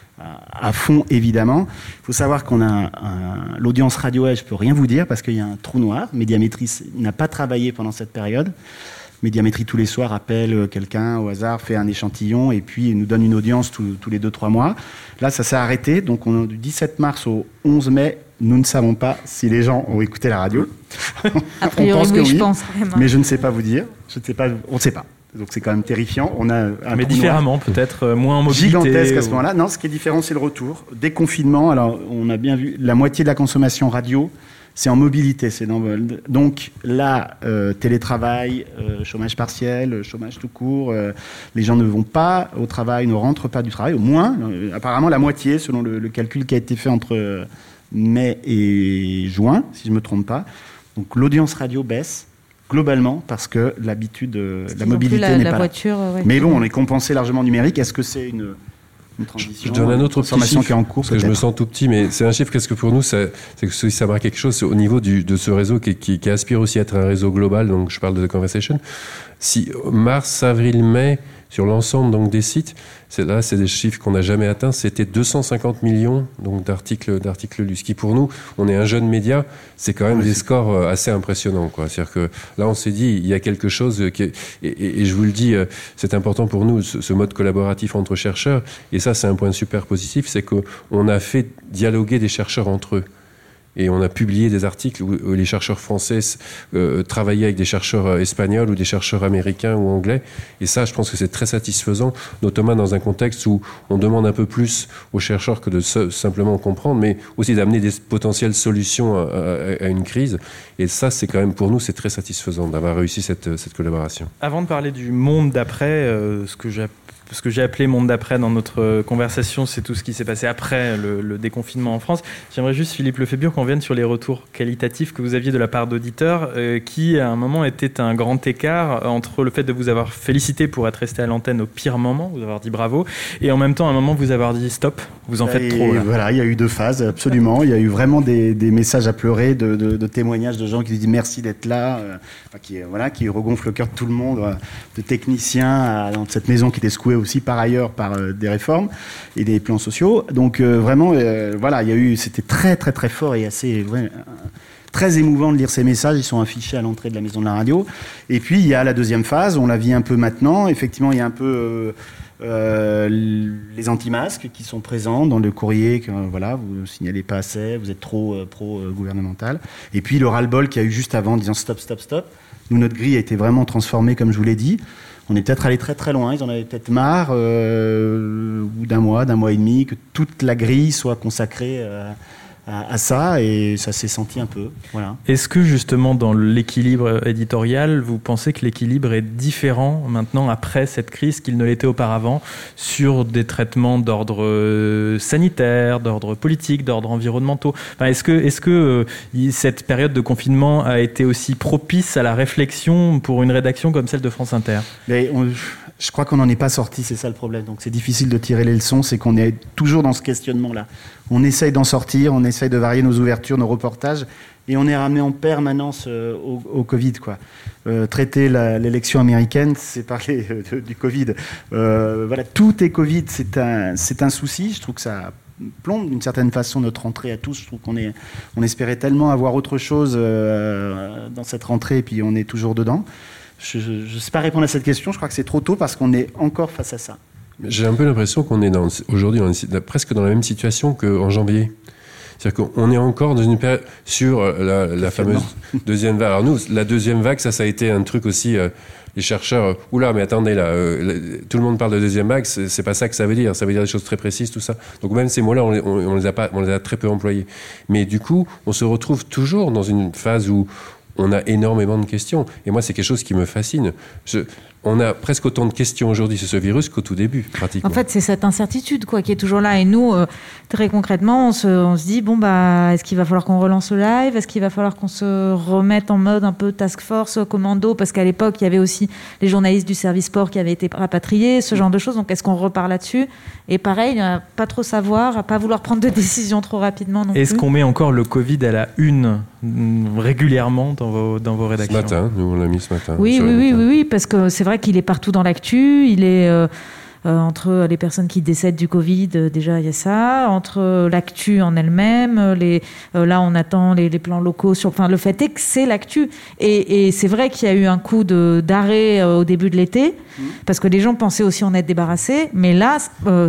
à fond, évidemment. Il faut savoir qu'on a l'audience radio, je peux rien vous dire parce qu'il y a un trou noir. Médiamétrie n'a pas travaillé pendant cette période. Médiamétrie, tous les soirs, appelle quelqu'un au hasard, fait un échantillon et puis nous donne une audience tous les 2-3 mois. Là, ça s'est arrêté. Donc, du 17 mars au 11 mai, nous ne savons pas si les gens ont écouté la radio. A priori, on pense que oui, je pense vraiment. Mais je ne sais pas vous dire. On ne sait pas. Donc, c'est quand même terrifiant. On a mais différemment, peut-être moins en mobilité. Gigantesque à ce moment-là. Non, ce qui est différent, c'est le retour. Déconfinement, alors on a bien vu, la moitié de la consommation radio, c'est en mobilité. Donc là, télétravail, chômage partiel, chômage tout court, les gens ne vont pas au travail, ne rentrent pas du travail, au moins, apparemment la moitié, selon le calcul qui a été fait entre mai et juin, si je ne me trompe pas. Donc l'audience radio baisse globalement parce que la mobilité n'est pas voiture, là. Mais bon, on est compensé largement numérique. Est-ce que c'est une transition? Je donne un autre petit chiffre, qui est en cours, parce que je me sens tout petit, mais c'est un chiffre qu'est-ce que pour nous, c'est que si ça marque quelque chose au niveau de ce réseau qui aspire aussi à être un réseau global, donc je parle de The Conversation. Si mars, avril, mai, sur l'ensemble donc des sites, c'est des chiffres qu'on n'a jamais atteints. C'était 250 millions donc d'articles lus. Ce qui pour nous, on est un jeune média, c'est quand même des scores assez impressionnants, quoi. C'est-à-dire que là, on s'est dit, il y a quelque chose et je vous le dis, c'est important pour nous ce mode collaboratif entre chercheurs. Et ça, c'est un point super positif, c'est qu'on a fait dialoguer des chercheurs entre eux. Et on a publié des articles où les chercheurs français travaillaient avec des chercheurs espagnols ou des chercheurs américains ou anglais. Et ça, je pense que c'est très satisfaisant, notamment dans un contexte où on demande un peu plus aux chercheurs que de simplement comprendre, mais aussi d'amener des potentielles solutions à une crise. Et ça, c'est quand même, pour nous, c'est très satisfaisant d'avoir réussi cette collaboration. Avant de parler du monde d'après, ce que j'ai appelé monde d'après dans notre conversation, c'est tout ce qui s'est passé après le déconfinement en France. J'aimerais juste, Philippe Lefébure, qu'on vienne sur les retours qualitatifs que vous aviez de la part d'auditeurs qui, à un moment, étaient un grand écart entre le fait de vous avoir félicité pour être resté à l'antenne au pire moment, vous avoir dit bravo, et en même temps, à un moment, vous avoir dit stop, vous en faites trop. Là. Voilà, il y a eu 2 phases, absolument. Il y a eu vraiment des messages à pleurer, de témoignages de gens qui disent merci d'être là, qui regonflent le cœur de tout le monde, de techniciens dans cette maison qui était secouée aussi par ailleurs par des réformes et des plans sociaux. Donc vraiment, voilà, c'était très très très fort et assez très émouvant de lire ces messages. Ils sont affichés à l'entrée de la maison de la radio. Et puis il y a la deuxième phase, on la vit un peu maintenant. Effectivement, il y a un peu les anti-masques qui sont présents dans le courrier, que voilà, vous ne signalez pas assez, vous êtes trop pro-gouvernemental. Et puis le ras-le-bol qu'il y a eu juste avant en disant stop, stop, stop. Nous, notre grille a été vraiment transformée, comme je vous l'ai dit. On est peut-être allé très très loin, ils en avaient peut-être marre, au bout d'un mois et demi, que toute la grille soit consacrée à ça, et ça s'est senti un peu. Voilà. Est-ce que justement dans l'équilibre éditorial, vous pensez que l'équilibre est différent maintenant après cette crise qu'il ne l'était auparavant sur des traitements d'ordre sanitaire, d'ordre politique, d'ordre environnementaux? Enfin, est-ce que cette période de confinement a été aussi propice à la réflexion pour une rédaction comme celle de France Inter? Je crois qu'on n'en est pas sorti, c'est ça le problème. Donc c'est difficile de tirer les leçons, c'est qu'on est toujours dans ce questionnement-là. On essaye d'en sortir, on essaye de varier nos ouvertures, nos reportages, et on est ramené en permanence au Covid, quoi. Traiter l'élection américaine, c'est parler du Covid. Voilà, tout est Covid, c'est un souci. Je trouve que ça plombe d'une certaine façon notre rentrée à tous. Je trouve qu'on espérait tellement avoir autre chose dans cette rentrée, et puis on est toujours dedans. Je ne sais pas répondre à cette question, je crois que c'est trop tôt parce qu'on est encore face à ça. J'ai un peu l'impression qu'on est aujourd'hui presque dans la même situation qu'en janvier. C'est-à-dire qu'on est encore dans une période sur la fameuse deuxième vague. Alors nous, la deuxième vague, ça a été un truc aussi, les chercheurs, oula, mais attendez, là, tout le monde parle de deuxième vague, c'est pas ça que ça veut dire des choses très précises, tout ça. Donc même ces mots-là, on les a très peu employés. Mais du coup, on se retrouve toujours dans une phase où on a énormément de questions. Et moi, c'est quelque chose qui me fascine. On a presque autant de questions aujourd'hui sur ce virus qu'au tout début, pratiquement. En fait, c'est cette incertitude qui est toujours là. Et nous, très concrètement, on se dit, est-ce qu'il va falloir qu'on relance le live? Est-ce qu'il va falloir qu'on se remette en mode un peu task force, commando? Parce qu'à l'époque, il y avait aussi les journalistes du service sport qui avaient été rapatriés, ce genre de choses. Donc, est-ce qu'on repart là-dessus? Et pareil, pas trop savoir, à pas vouloir prendre de décisions trop rapidement non plus. Est-ce qu'on met encore le Covid à la une régulièrement dans vos rédactions? Ce matin, nous on l'a mis ce matin. Oui, parce que c'est vrai qu'il est partout dans l'actu. Il est entre les personnes qui décèdent du Covid, déjà il y a ça. Entre l'actu en elle-même, là on attend les plans locaux. Le fait est que c'est l'actu. Et c'est vrai qu'il y a eu un coup d'arrêt au début de l'été, parce que les gens pensaient aussi en être débarrassés. Mais là,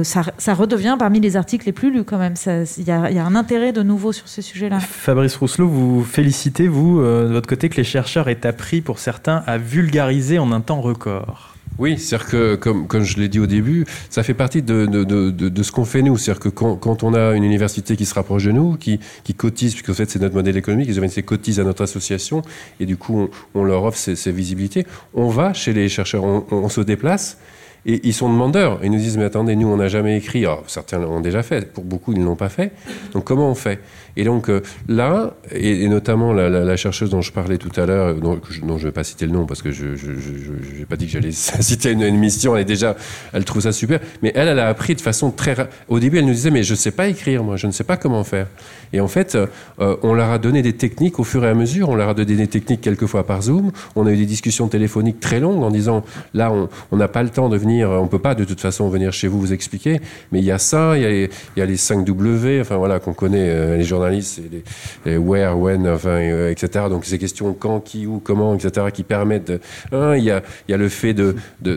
ça redevient parmi les articles les plus lus quand même. Il y a un intérêt de nouveau sur ce sujet-là. Fabrice Rousselot, vous félicitez, vous, de votre côté, que les chercheurs aient appris, pour certains, à vulgariser en un temps record. Oui, c'est-à-dire que, comme je l'ai dit au début, ça fait partie de ce qu'on fait nous. C'est-à-dire que quand on a une université qui se rapproche de nous, qui cotise, puisque en fait c'est notre modèle économique, les universités cotisent à notre association, et du coup on leur offre ces visibilités, on va chez les chercheurs, on se déplace, et ils sont demandeurs. Ils nous disent, mais attendez, nous on n'a jamais écrit. Alors, certains l'ont déjà fait, pour beaucoup ils ne l'ont pas fait. Donc comment on fait? Et donc là, et notamment la chercheuse dont je parlais tout à l'heure, dont je ne vais pas citer le nom parce que je n'ai pas dit que j'allais citer une émission, elle trouve ça super, mais elle a appris de façon très... Au début, elle nous disait, mais je ne sais pas écrire, moi, je ne sais pas comment faire. Et en fait, on leur a donné des techniques au fur et à mesure, on leur a donné des techniques quelquefois par Zoom, on a eu des discussions téléphoniques très longues en disant, là, on n'a pas le temps de venir, on ne peut pas de toute façon venir chez vous expliquer, mais il y a ça, il y a les 5W, enfin voilà, qu'on connaît, les journalistes, les where, when, etc. Donc ces questions quand, qui, où, comment, etc. qui permettent il y a le fait de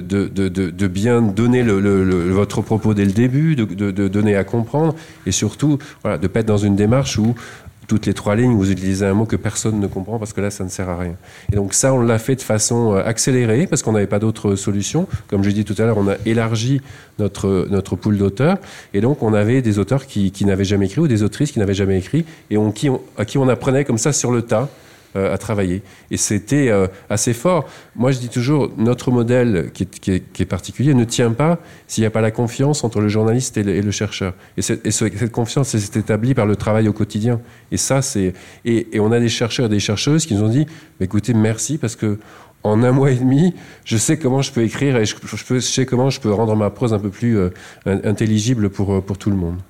bien donner votre propos dès le début, de donner à comprendre, et surtout voilà, de ne pas être dans une démarche où toutes les 3 lignes, vous utilisez un mot que personne ne comprend parce que là, ça ne sert à rien. Et donc ça, on l'a fait de façon accélérée parce qu'on n'avait pas d'autre solution. Comme je l'ai dit tout à l'heure, on a élargi notre pool d'auteurs. Et donc, on avait des auteurs qui n'avaient jamais écrit ou des autrices qui n'avaient jamais écrit et à qui on apprenait comme ça sur le tas à travailler. Et c'était assez fort. Moi, je dis toujours, notre modèle qui est particulier ne tient pas s'il n'y a pas la confiance entre le journaliste et le chercheur. Et cette confiance, elle s'est établie par le travail au quotidien. Et ça, et on a des chercheurs et des chercheuses qui nous ont dit, écoutez, merci, parce que en 1 mois et demi, je sais comment je peux écrire et je sais comment je peux rendre ma prose un peu plus intelligible pour tout le monde.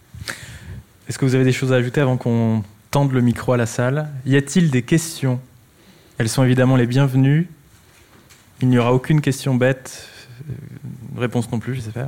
Est-ce que vous avez des choses à ajouter avant qu'on tendre le micro à la salle? Y a-t-il des questions? Elles sont évidemment les bienvenues. Il n'y aura aucune question bête. réponse non plus, je sais faire.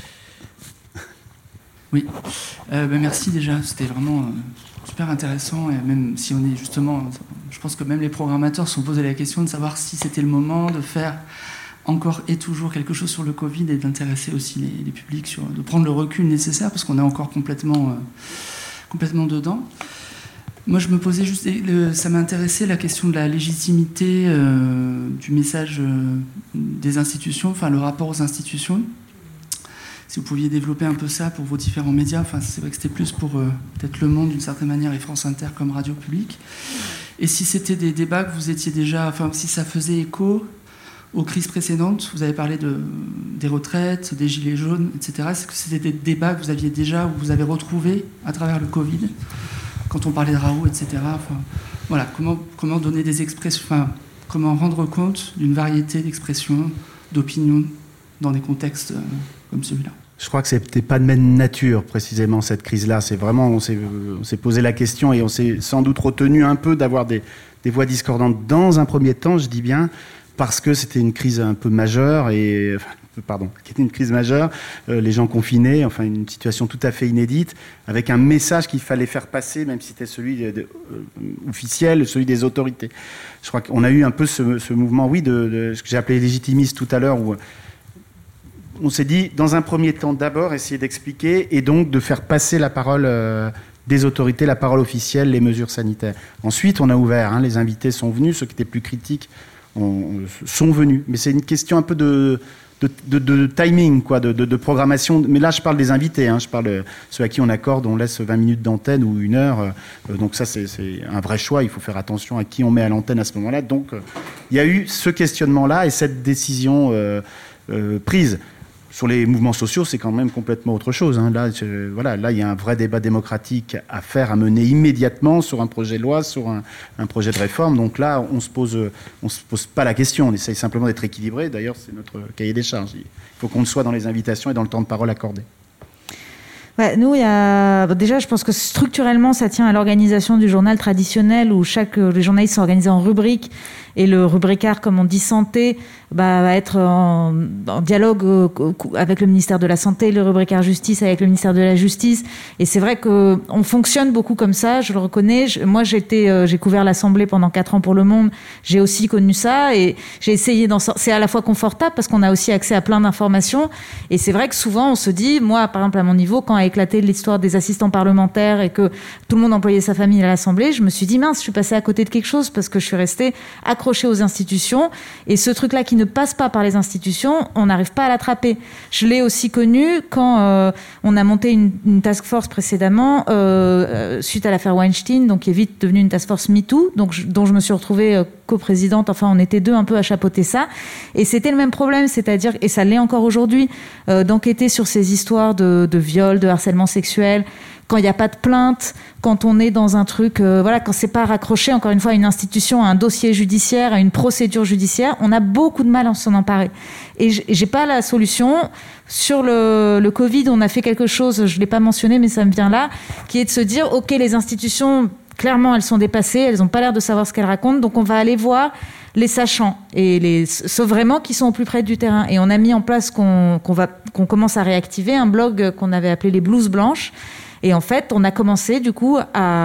Oui, merci déjà, c'était vraiment super intéressant, et même si on est justement, je pense que même les programmateurs se sont posé la question de savoir si c'était le moment de faire encore et toujours quelque chose sur le Covid et d'intéresser aussi les publics, de prendre le recul nécessaire parce qu'on est encore complètement dedans. Moi, je me posais juste, ça m'intéressait la question de la légitimité du message des institutions, enfin le rapport aux institutions. Si vous pouviez développer un peu ça pour vos différents médias, enfin c'est vrai que c'était plus pour peut-être Le Monde d'une certaine manière et France Inter comme radio publique. Et si c'était des débats que vous étiez déjà, enfin si ça faisait écho aux crises précédentes, vous avez parlé des retraites, des gilets jaunes, etc. Est-ce que c'était des débats que vous aviez déjà ou que vous avez retrouvés à travers le Covid, quand on parlait de Raoult, etc. Enfin, voilà, comment donner des expressions, enfin, comment rendre compte d'une variété d'expressions, d'opinions dans des contextes comme celui-là. Je crois que c'était pas de même nature, précisément, cette crise-là. C'est vraiment, on s'est posé la question et on s'est sans doute retenu un peu d'avoir des voix discordantes dans un premier temps, je dis bien, parce que c'était une crise un peu majeure qui était une crise majeure, les gens confinés, enfin une situation tout à fait inédite, avec un message qu'il fallait faire passer, même si c'était celui officiel, celui des autorités. Je crois qu'on a eu un peu ce mouvement, oui, de ce que j'ai appelé légitimiste tout à l'heure, où on s'est dit, dans un premier temps, d'abord, essayer d'expliquer et donc de faire passer la parole des autorités, la parole officielle, les mesures sanitaires. Ensuite, on a ouvert, les invités sont venus, ceux qui étaient plus critiques sont venus. Mais c'est une question un peu de timing, quoi, de programmation. Mais là, je parle des invités, je parle de ceux à qui on accorde, on laisse 20 minutes d'antenne ou 1 heure. Donc ça, c'est un vrai choix. Il faut faire attention à qui on met à l'antenne à ce moment-là. Donc, il y a eu ce questionnement-là et cette décision prise. Sur les mouvements sociaux, c'est quand même complètement autre chose. Là, il y a un vrai débat démocratique à faire, à mener immédiatement sur un projet de loi, sur un projet de réforme. Donc là, on se pose pas la question. On essaye simplement d'être équilibré. D'ailleurs, c'est notre cahier des charges. Il faut qu'on le soit dans les invitations et dans le temps de parole accordé. Ouais, nous, déjà, je pense que structurellement, ça tient à l'organisation du journal traditionnel où les journalistes sont organisés en rubriques et le rubricard, comme on dit, santé, va être en dialogue avec le ministère de la Santé, le rubricard justice avec le ministère de la Justice. Et c'est vrai qu'on fonctionne beaucoup comme ça, je le reconnais. Moi, j'ai couvert l'Assemblée pendant 4 ans pour Le Monde. J'ai aussi connu ça et j'ai essayé c'est à la fois confortable parce qu'on a aussi accès à plein d'informations. Et c'est vrai que souvent, on se dit, moi, par exemple, à mon niveau, quand a éclaté l'histoire des assistants parlementaires et que tout le monde employait sa famille à l'Assemblée, je me suis dit, mince, je suis passée à côté de quelque chose parce que je suis restée accrochée aux institutions. Et ce truc-là qui ne passe pas par les institutions, on n'arrive pas à l'attraper. Je l'ai aussi connu quand on a monté une task force précédemment suite à l'affaire Weinstein, donc qui est vite devenue une task force MeToo, dont je me suis retrouvée coprésidente. Enfin, on était 2 un peu à chapeauter ça. Et c'était le même problème, c'est-à-dire, et ça l'est encore aujourd'hui, d'enquêter sur ces histoires de viol, de harcèlement sexuel, quand il n'y a pas de plainte, quand on est dans un truc, quand c'est pas raccroché, encore une fois, à une institution, à un dossier judiciaire, à une procédure judiciaire, on a beaucoup de mal à s'en emparer. Et j'ai pas la solution. Sur le Covid, on a fait quelque chose, je l'ai pas mentionné, mais ça me vient là, qui est de se dire, ok, les institutions, clairement, elles sont dépassées, elles n'ont pas l'air de savoir ce qu'elles racontent, donc on va aller voir les sachants et ceux vraiment qui sont au plus près du terrain. Et on a mis en place qu'on commence à réactiver un blog qu'on avait appelé les blouses blanches. Et en fait, on a commencé du coup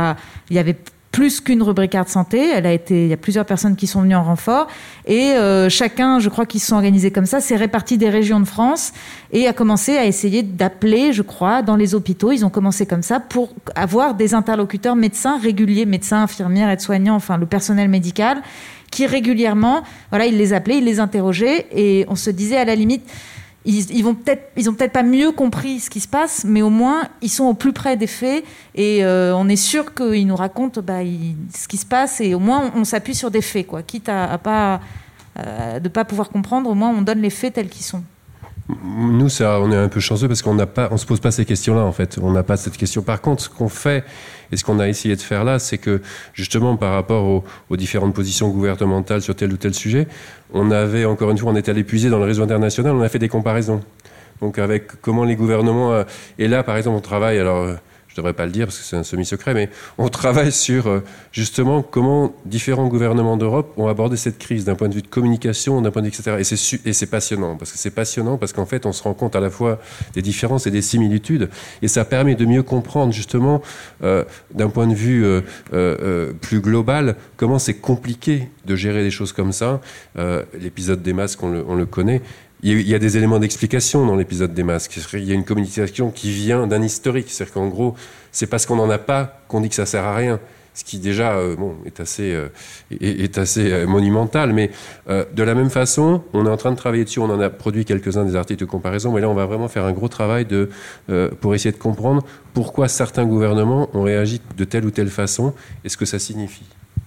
il y avait plus qu'une rubricarde santé. Il y a plusieurs personnes qui sont venues en renfort et chacun, je crois qu'ils se sont organisés comme ça, s'est réparti des régions de France et a commencé à essayer d'appeler, je crois, dans les hôpitaux. Ils ont commencé comme ça pour avoir des interlocuteurs médecins réguliers, médecins, infirmières, aides-soignants, enfin le personnel médical, qui régulièrement, ils les appelaient, ils les interrogeaient et on se disait à la limite, ils ont peut-être pas mieux compris ce qui se passe, mais au moins ils sont au plus près des faits et on est sûr qu'ils nous racontent ce qui se passe et au moins on s'appuie sur des faits, quoi. Quitte à pas de pas pouvoir comprendre, au moins on donne les faits tels qu'ils sont. Nous, on est un peu chanceux parce qu'on se pose pas ces questions-là, en fait. On n'a pas cette question. Par contre, ce qu'on fait et ce qu'on a essayé de faire là, c'est que, justement, par rapport aux différentes positions gouvernementales sur tel ou tel sujet, on était allé puiser dans le réseau international, on a fait des comparaisons. Donc, avec comment les gouvernements, et là, par exemple, on travaille, alors, je devrais pas le dire parce que c'est un semi-secret, mais on travaille sur justement comment différents gouvernements d'Europe ont abordé cette crise d'un point de vue de communication, d'un point de vue etc. Et c'est passionnant parce qu'en fait on se rend compte à la fois des différences et des similitudes, et ça permet de mieux comprendre justement d'un point de vue plus global comment c'est compliqué de gérer des choses comme ça. L'épisode des masques, on le connaît. Il y a des éléments d'explication dans l'épisode des masques. Il y a une communication qui vient d'un historique. C'est-à-dire qu'en gros, c'est parce qu'on n'en a pas qu'on dit que ça sert à rien. Ce qui déjà est assez monumental. Mais de la même façon, on est en train de travailler dessus. On en a produit quelques-uns des articles de comparaison. Mais là, on va vraiment faire un gros travail pour essayer de comprendre pourquoi certains gouvernements ont réagi de telle ou telle façon et ce que ça signifie.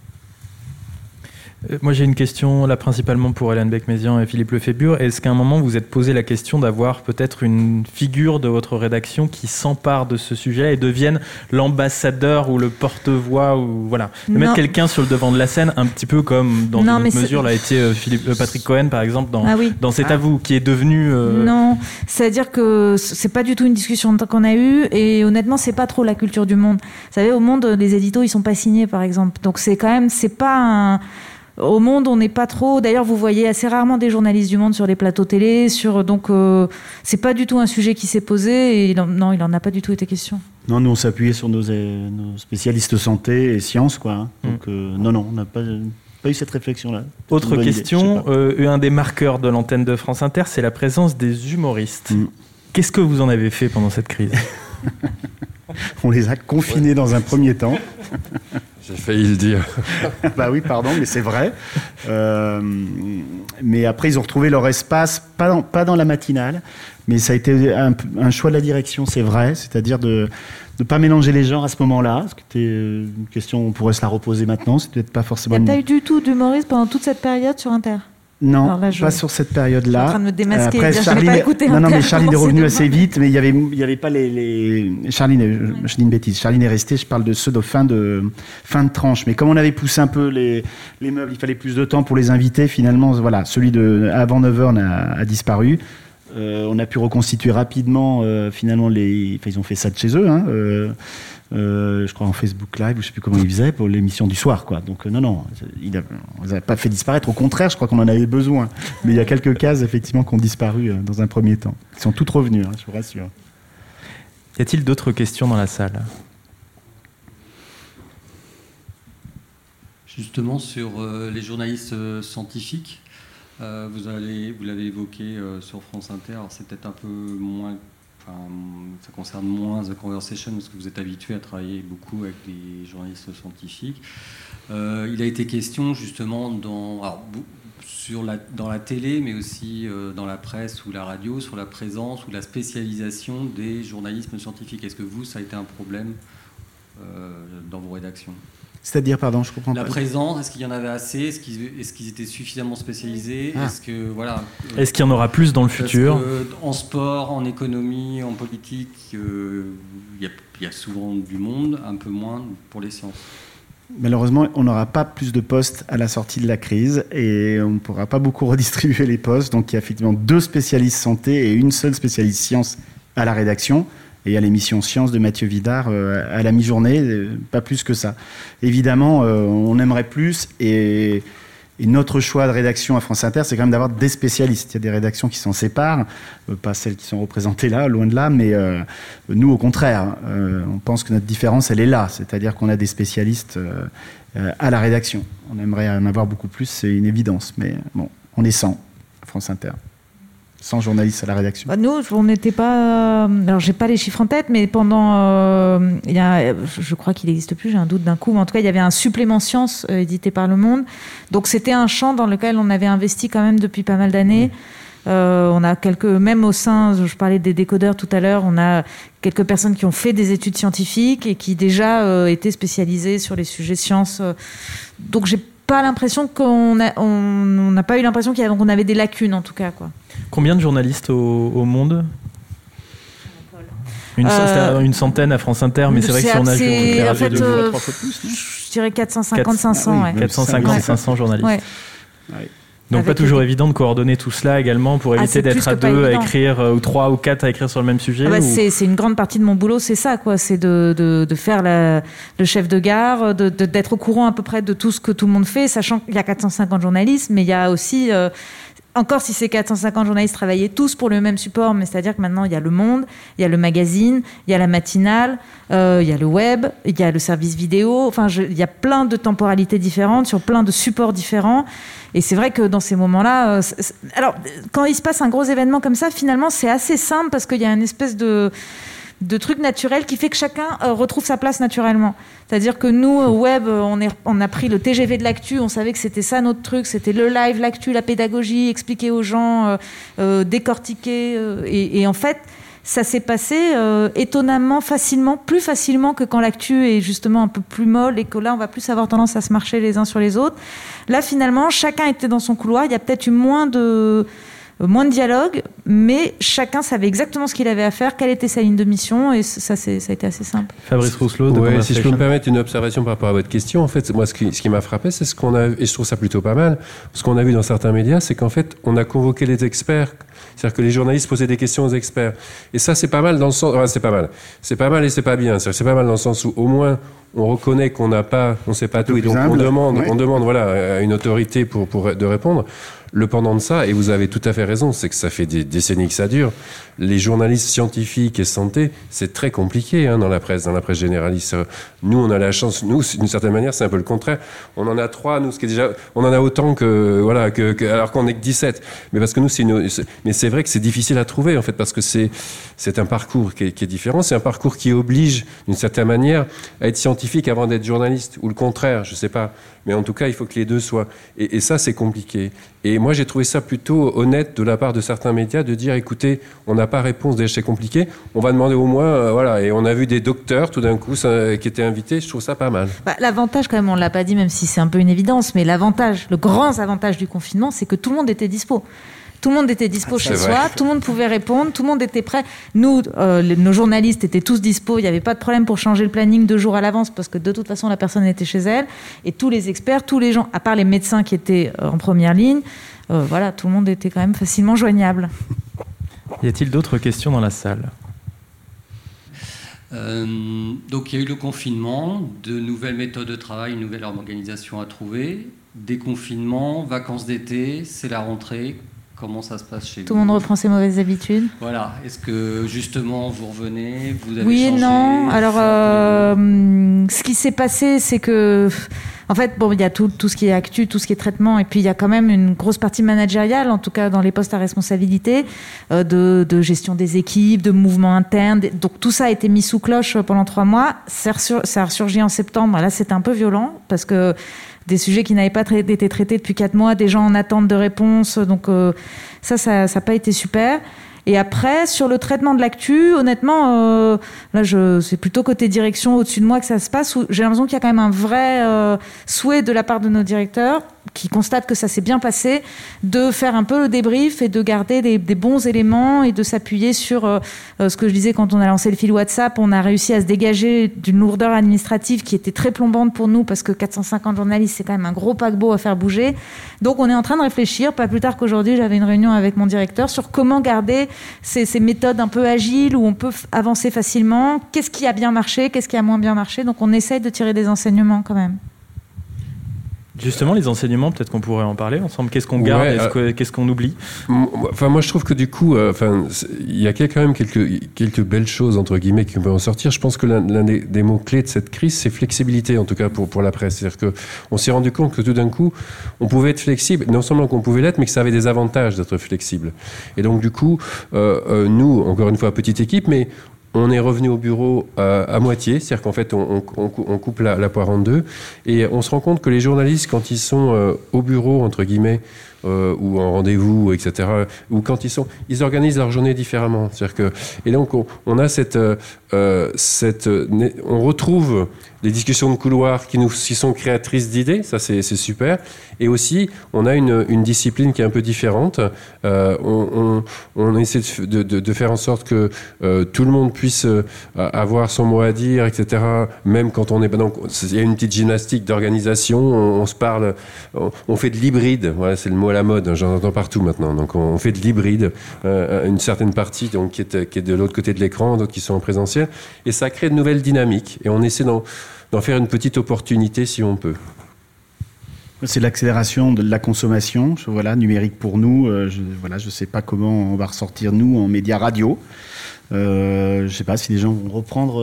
Moi, j'ai une question, là, principalement pour Hélène Becmézian et Philippe Lefébure. Est-ce qu'à un moment, vous vous êtes posé la question d'avoir peut-être une figure de votre rédaction qui s'empare de ce sujet et devienne l'ambassadeur ou le porte-voix, ou voilà, de mettre quelqu'un sur le devant de la scène, un petit peu comme dans une autre mesure l'a été Patrick Cohen, par exemple, dans C'est à vous, qui est devenu... Non, c'est-à-dire que c'est pas du tout une discussion qu'on a eue, et honnêtement, c'est pas trop la culture du Monde. Vous savez, au Monde, les éditos, ils sont pas signés, par exemple. Donc c'est pas un... Au Monde, on n'est pas trop... D'ailleurs, vous voyez assez rarement des journalistes du Monde sur les plateaux télé. Donc, c'est pas du tout un sujet qui s'est posé. Et il en a pas du tout été question. Non, nous, on s'appuyait sur nos spécialistes santé et sciences, quoi. Hein. Donc, non, on n'a pas eu cette réflexion-là. Autre question, un des marqueurs de l'antenne de France Inter, c'est la présence des humoristes. Qu'est-ce que vous en avez fait pendant cette crise ? On les a confinés dans un premier temps. J'ai failli le dire. Bah oui, pardon, mais c'est vrai. Mais après, ils ont retrouvé leur espace, pas dans la matinale, mais ça a été un choix de la direction, c'est vrai. C'est-à-dire de ne pas mélanger les genres à ce moment-là. Ce qui était une question, on pourrait se la reposer maintenant. C'est peut-être pas forcément... Il n'y a pas eu du tout d'humoristes pendant toute cette période sur Inter ? Non, pas sur cette période-là. Je suis en train de me démasquer. Après, Charline, pas écouté mais Charline est revenue assez vite, mais il y avait pas les... Charline, je dis une bêtise. Charline est restée. Je parle de ceux de fin de tranche. Mais comme on avait poussé un peu les meubles, il fallait plus de temps pour les inviter. Finalement, voilà, celui de avant 9h a disparu. On a pu reconstituer rapidement. Finalement, ils ont fait ça de chez eux. Hein, je crois en Facebook Live, ou je sais plus comment ils faisaient pour l'émission du soir, quoi. Donc non, on les a pas fait disparaître. Au contraire, je crois qu'on en avait besoin. Mais il y a quelques cases effectivement qui ont disparu dans un premier temps. Ils sont toutes revenues, je vous rassure. Y a-t-il d'autres questions dans la salle ? Justement sur les journalistes scientifiques, vous l'avez évoqué sur France Inter. Alors c'est peut-être un peu moins. Ça concerne moins The Conversation parce que vous êtes habitué à travailler beaucoup avec des journalistes scientifiques. Il a été question justement dans la télé, mais aussi dans la presse ou la radio, sur la présence ou la spécialisation des journalismes scientifiques. Est-ce que ça a été un problème dans vos rédactions ? C'est-à-dire, pardon, je comprends la pas. La présence, est-ce qu'il y en avait assez ? Est-ce qu'ils étaient suffisamment spécialisés ? Est-ce qu'il y en aura plus dans le futur ? En sport, en économie, en politique, il y a souvent du monde, un peu moins pour les sciences. Malheureusement, on n'aura pas plus de postes à la sortie de la crise et on ne pourra pas beaucoup redistribuer les postes. Donc il y a effectivement 2 spécialistes santé et une seule spécialiste sciences à la rédaction. Et à l'émission Science de Mathieu Vidard à la mi-journée, pas plus que ça. Évidemment, on aimerait plus, et notre choix de rédaction à France Inter, c'est quand même d'avoir des spécialistes. Il y a des rédactions qui s'en séparent, pas celles qui sont représentées là, loin de là, mais nous, au contraire, on pense que notre différence, elle est là, c'est-à-dire qu'on a des spécialistes à la rédaction. On aimerait en avoir beaucoup plus, c'est une évidence, mais bon, on est 100 à France Inter. 100 journalistes à la rédaction. Nous, on n'était pas... Alors, j'ai pas les chiffres en tête, mais pendant... je crois qu'il n'existe plus, j'ai un doute d'un coup, mais en tout cas, il y avait un supplément sciences édité par Le Monde. Donc, c'était un champ dans lequel on avait investi quand même depuis pas mal d'années. On a même au sein, je parlais des décodeurs tout à l'heure, on a quelques personnes qui ont fait des études scientifiques et qui déjà étaient spécialisées sur les sujets sciences. Donc, j'ai pas l'impression on n'a pas eu l'impression qu'on avait des lacunes, en tout cas, quoi. Combien de journalistes au Monde ? Une centaine à France Inter, mais c'est vrai que si on ajoute les radios de 2 à 3 fois plus, je dirais 450, 500. 450, 500 journalistes. Ouais. Donc pas toujours évident de coordonner tout cela également pour éviter d'être à deux à écrire, ou 3 ou 4 à écrire sur le même sujet. C'est une grande partie de mon boulot, c'est ça, quoi. C'est de faire le chef de gare, d'être au courant à peu près de tout ce que tout le monde fait, sachant qu'il y a 450 journalistes, mais il y a aussi... Encore si ces 450 journalistes travaillaient tous pour le même support, mais c'est-à-dire que maintenant il y a Le Monde, il y a le magazine, il y a la matinale, il y a le web, il y a le service vidéo, enfin il y a plein de temporalités différentes sur plein de supports différents. Et c'est vrai que dans ces moments-là, alors quand il se passe un gros événement comme ça, finalement c'est assez simple parce qu'il y a une espèce de truc naturel qui fait que chacun retrouve sa place naturellement. C'est-à-dire que nous, au web, on a pris le TGV de l'actu, on savait que c'était ça notre truc, c'était le live, l'actu, la pédagogie, expliquer aux gens, décortiquer. Et en fait, ça s'est passé étonnamment facilement, plus facilement que quand l'actu est justement un peu plus molle et que là, on va plus avoir tendance à se marcher les uns sur les autres. Là, finalement, chacun était dans son couloir. Il y a peut-être eu moins de dialogue, mais chacun savait exactement ce qu'il avait à faire, quelle était sa ligne de mission, et ça a été assez simple. Fabrice Rousselot, si je peux me permettre une observation par rapport à votre question, en fait, moi, ce qui m'a frappé, c'est ce qu'on a, et je trouve ça plutôt pas mal, ce qu'on a vu dans certains médias, c'est qu'en fait, on a convoqué les experts. C'est-à-dire que les journalistes posaient des questions aux experts. Et ça, c'est pas mal dans le sens... Enfin, c'est pas mal. C'est pas mal et c'est pas bien. C'est pas mal dans le sens où, au moins, on reconnaît qu'on ne sait pas tout. Et donc, on demande voilà, à une autorité de répondre. Le pendant de ça, et vous avez tout à fait raison, c'est que ça fait des décennies que ça dure. Les journalistes scientifiques et santé, c'est très compliqué dans la presse généraliste. Nous, on a la chance, nous, d'une certaine manière, c'est un peu le contraire. On en a 3, nous, ce qui est déjà, on en a autant alors qu'on est que 17. Mais parce que nous, mais c'est vrai que c'est difficile à trouver, en fait, parce que c'est un parcours qui est différent. C'est un parcours qui oblige, d'une certaine manière, à être scientifique avant d'être journaliste, ou le contraire, je sais pas. Mais en tout cas, il faut que les deux soient. Et ça, c'est compliqué. Et moi, j'ai trouvé ça plutôt honnête de la part de certains médias de dire, écoutez, on n'a pas réponse, déjà c'est compliqué, on va demander au moins, voilà. Et on a vu des docteurs, tout d'un coup, qui étaient invités, je trouve ça pas mal. L'avantage, quand même, on ne l'a pas dit, même si c'est un peu une évidence, mais le grand avantage du confinement, c'est que tout le monde était dispo. Tout le monde était dispo chez soi, tout le monde pouvait répondre, tout le monde était prêt. Nous, nos journalistes étaient tous dispo, il n'y avait pas de problème pour changer le planning 2 jours à l'avance parce que de toute façon, la personne était chez elle. Et tous les experts, tous les gens, à part les médecins qui étaient en première ligne, voilà, tout le monde était quand même facilement joignable. Y a-t-il d'autres questions dans la salle ? Donc il y a eu le confinement, de nouvelles méthodes de travail, une nouvelle organisation à trouver, déconfinement, vacances d'été, c'est la rentrée. Comment ça se passe chez vous ? Tout le monde reprend ses mauvaises habitudes. Voilà. Est-ce que justement vous revenez, vous avez oui changé ? Oui et non. Alors, ce qui s'est passé, c'est que, en fait, il y a tout ce qui est actu, tout ce qui est traitement, et puis il y a quand même une grosse partie managériale, en tout cas dans les postes à responsabilité, de gestion des équipes, de mouvements internes. Donc tout ça a été mis sous cloche pendant 3 mois. Ça a ressurgi en septembre. Là, c'était un peu violent parce que des sujets qui n'avaient pas été traités depuis 4 mois, des gens en attente de réponse. Donc ça n'a pas été super. Et après, sur le traitement de l'actu, honnêtement, c'est plutôt côté direction, au-dessus de moi que ça se passe, où j'ai l'impression qu'il y a quand même un vrai souhait de la part de nos directeurs, qui constatent que ça s'est bien passé, de faire un peu le débrief et de garder des bons éléments et de s'appuyer sur ce que je disais quand on a lancé le fil WhatsApp. On a réussi à se dégager d'une lourdeur administrative qui était très plombante pour nous, parce que 450 journalistes, c'est quand même un gros paquebot à faire bouger. Donc on est en train de réfléchir, pas plus tard qu'aujourd'hui, j'avais une réunion avec mon directeur sur comment garder ces méthodes un peu agiles où on peut avancer facilement. Qu'est-ce qui a bien marché, qu'est-ce qui a moins bien marché. Donc on essaye de tirer des enseignements quand même. Justement, les enseignements, peut-être qu'on pourrait en parler ensemble. Qu'est-ce qu'on garde, qu'est-ce qu'on oublie ? Enfin, moi, je trouve que du coup, il y a quand même quelques belles choses, entre guillemets, qui peuvent en sortir. Je pense que l'un des mots-clés de cette crise, c'est flexibilité, en tout cas pour la presse. C'est-à-dire qu'on s'est rendu compte que tout d'un coup, on pouvait être flexible, non seulement qu'on pouvait l'être, mais que ça avait des avantages d'être flexible. Et donc, du coup, nous, encore une fois, petite équipe, mais on est revenu au bureau à moitié, c'est-à-dire qu'en fait, on coupe la poire en deux, et on se rend compte que les journalistes, quand ils sont au bureau, entre guillemets, ou en rendez-vous, etc., ou quand ils organisent leur journée différemment. C'est-à-dire que, et donc, on a cette on retrouve les discussions de couloir qui sont créatrices d'idées, ça c'est super. Et aussi, on a une discipline qui est un peu différente. On essaie de faire en sorte que tout le monde puisse avoir son mot à dire, etc. Même quand on est... Donc, il y a une petite gymnastique d'organisation, on se parle, on fait de l'hybride. Voilà, c'est le mot à la mode, j'en entends partout maintenant. Donc, on fait de l'hybride, une certaine partie donc, qui est de l'autre côté de l'écran, d'autres qui sont en présentiel. Et ça crée de nouvelles dynamiques. Et on essaie d'en faire une petite opportunité si on peut. C'est l'accélération de la consommation, numérique pour nous. Je sais pas comment on va ressortir, nous, en médias radio. Je sais pas si les gens vont reprendre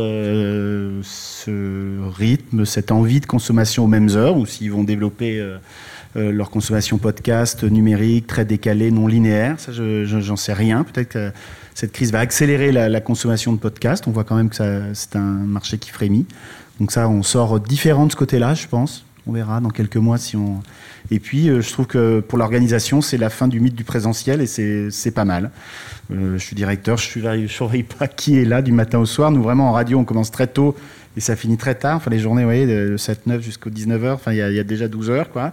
ce rythme, cette envie de consommation aux mêmes heures, ou s'ils vont développer leur consommation podcast, numérique, très décalée, non linéaire. Ça, j'en sais rien. Peut-être que cette crise va accélérer la consommation de podcasts. On voit quand même que c'est un marché qui frémit. Donc ça, on sort différent de ce côté-là, je pense. On verra dans quelques mois si on... Et puis, je trouve que pour l'organisation, c'est la fin du mythe du présentiel et c'est pas mal. Je suis directeur, je surveille pas qui est là du matin au soir. Nous, vraiment, en radio, on commence très tôt et ça finit très tard. Enfin, les journées, vous voyez, de 7-9 jusqu'au 19h. Enfin, il y a déjà 12 heures, quoi.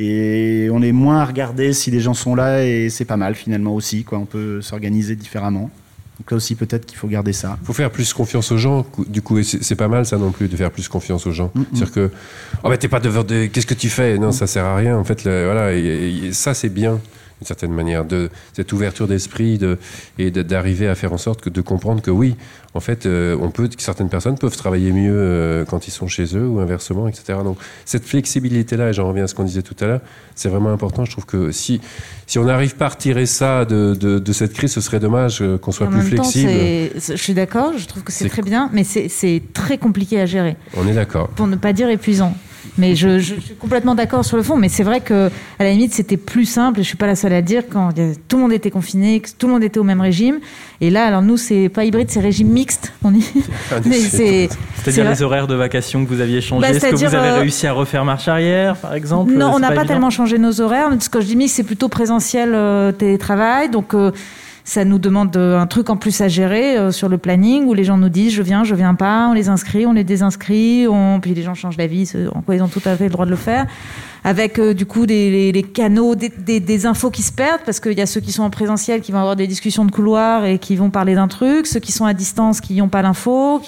Et on est moins à regarder si les gens sont là et c'est pas mal, finalement, aussi, quoi. On peut s'organiser différemment. Donc là aussi, peut-être qu'il faut garder ça. Il faut faire plus confiance aux gens. Du coup, et c'est pas mal, ça non plus, de faire plus confiance aux gens. C'est-à-dire que, t'es pas de qu'est-ce que tu fais? Non, ça sert à rien. En fait, voilà, et ça, c'est bien, d'une certaine manière, cette ouverture d'esprit et d'arriver à faire en sorte de comprendre que oui, en fait, certaines personnes peuvent travailler mieux quand ils sont chez eux ou inversement, etc. Donc, cette flexibilité-là, et j'en reviens à ce qu'on disait tout à l'heure, c'est vraiment important. Je trouve que si on n'arrive pas à retirer ça de cette crise, ce serait dommage qu'on soit plus flexible. Je suis d'accord, je trouve que c'est très bien, mais c'est très compliqué à gérer. On est d'accord. Pour ne pas dire épuisant. Mais je suis complètement d'accord sur le fond. Mais c'est vrai qu'à la limite, c'était plus simple. Je suis pas la seule à le dire quand tout le monde était confiné, que tout le monde était au même régime. Et là, alors nous, c'est pas hybride, c'est régime mixte. On dit. C'est-à-dire les horaires de vacation que vous aviez changés. Est-ce que vous avez réussi à refaire marche arrière, par exemple? Non, on n'a pas tellement changé nos horaires. Ce que je dis mixte, c'est plutôt présentiel, télétravail. Donc ça nous demande un truc en plus à gérer sur le planning où les gens nous disent je viens pas, on les inscrit, on les désinscrit, puis les gens changent d'avis, en quoi ils ont tout à fait le droit de le faire. Avec du coup les canaux, des infos qui se perdent parce qu'il y a ceux qui sont en présentiel qui vont avoir des discussions de couloir et qui vont parler d'un truc, ceux qui sont à distance qui n'ont pas l'info,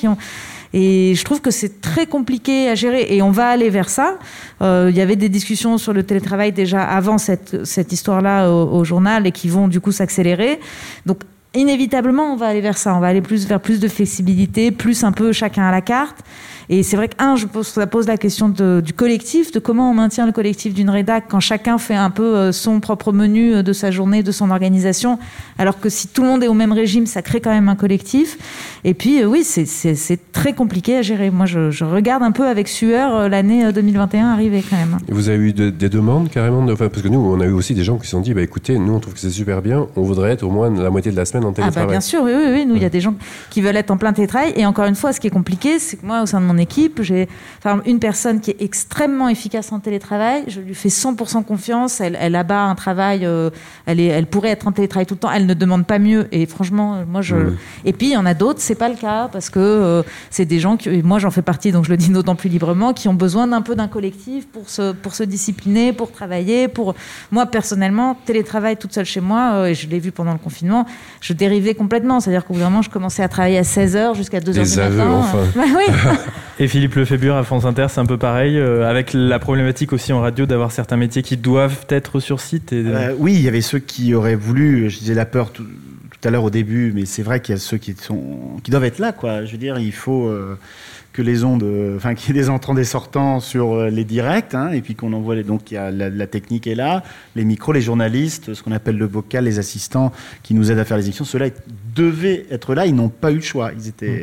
Et je trouve que c'est très compliqué à gérer et on va aller vers ça. Il y avait des discussions sur le télétravail déjà avant cette histoire-là au journal et qui vont du coup s'accélérer. Donc inévitablement, on va aller vers ça. On va aller vers plus de flexibilité, plus un peu chacun à la carte. Et c'est vrai que, ça pose la question du collectif, de comment on maintient le collectif d'une rédac quand chacun fait un peu son propre menu de sa journée, de son organisation, alors que si tout le monde est au même régime, ça crée quand même un collectif. Et puis, oui, c'est très compliqué à gérer. Moi, je regarde un peu avec sueur l'année 2021 arriver quand même. Et vous avez eu des demandes carrément parce que nous, on a eu aussi des gens qui se sont dit, écoutez, nous, on trouve que c'est super bien, on voudrait être au moins la moitié de la semaine en télétravail. Bien sûr, oui. Nous, il y a des gens qui veulent être en plein télétravail. Et encore une fois, ce qui est compliqué, c'est que moi, au sein de mon équipe, j'ai une personne qui est extrêmement efficace en télétravail. Je lui fais 100% confiance. Elle abat un travail. Elle pourrait être en télétravail tout le temps. Elle ne demande pas mieux. Et franchement, moi, Et puis, il y en a d'autres, c'est pas le cas parce que c'est des gens moi, j'en fais partie, donc je le dis d'autant plus librement, qui ont besoin d'un collectif pour se discipliner, pour travailler. Moi, personnellement, télétravail toute seule chez moi, et je l'ai vu pendant le confinement, je dérivais complètement. C'est-à-dire qu'au bout d'un moment, je commençais à travailler à 16h jusqu'à 2h du matin. Enfin. Oui. Et Philippe Lefébure à France Inter, c'est un peu pareil, avec la problématique aussi en radio d'avoir certains métiers qui doivent être sur site. Oui, il y avait ceux qui auraient voulu, je disais la peur tout à l'heure au début, mais c'est vrai qu'il y a ceux qui doivent être là, quoi. Je veux dire, il faut que les ondes, qu'il y ait des entrants, des sortants sur les directs, et puis qu'on envoie donc il y a la technique est là, les micros, les journalistes, ce qu'on appelle le vocal, les assistants qui nous aident à faire les émissions, ceux-là devaient être là, ils n'ont pas eu le choix.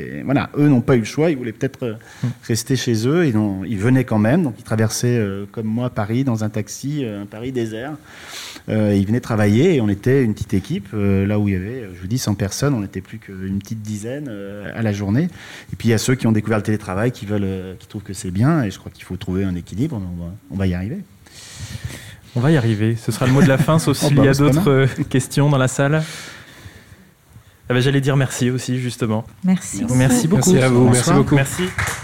Eux n'ont pas eu le choix, ils voulaient peut-être rester chez eux, ils venaient quand même, donc ils traversaient comme moi Paris dans un taxi, un Paris désert. Ils venaient travailler et on était une petite équipe, là où il y avait, je vous dis, 100 personnes, on n'était plus qu'une petite dizaine à la journée. Et puis il y a ceux qui ont découvert le télétravail, qui trouvent que c'est bien, et je crois qu'il faut trouver un équilibre, on va y arriver. On va y arriver, ce sera le mot de la fin, sauf s'il y a d'autres questions dans la salle. J'allais dire merci aussi, justement. Merci. Merci beaucoup. Merci à vous. Merci beaucoup. Merci.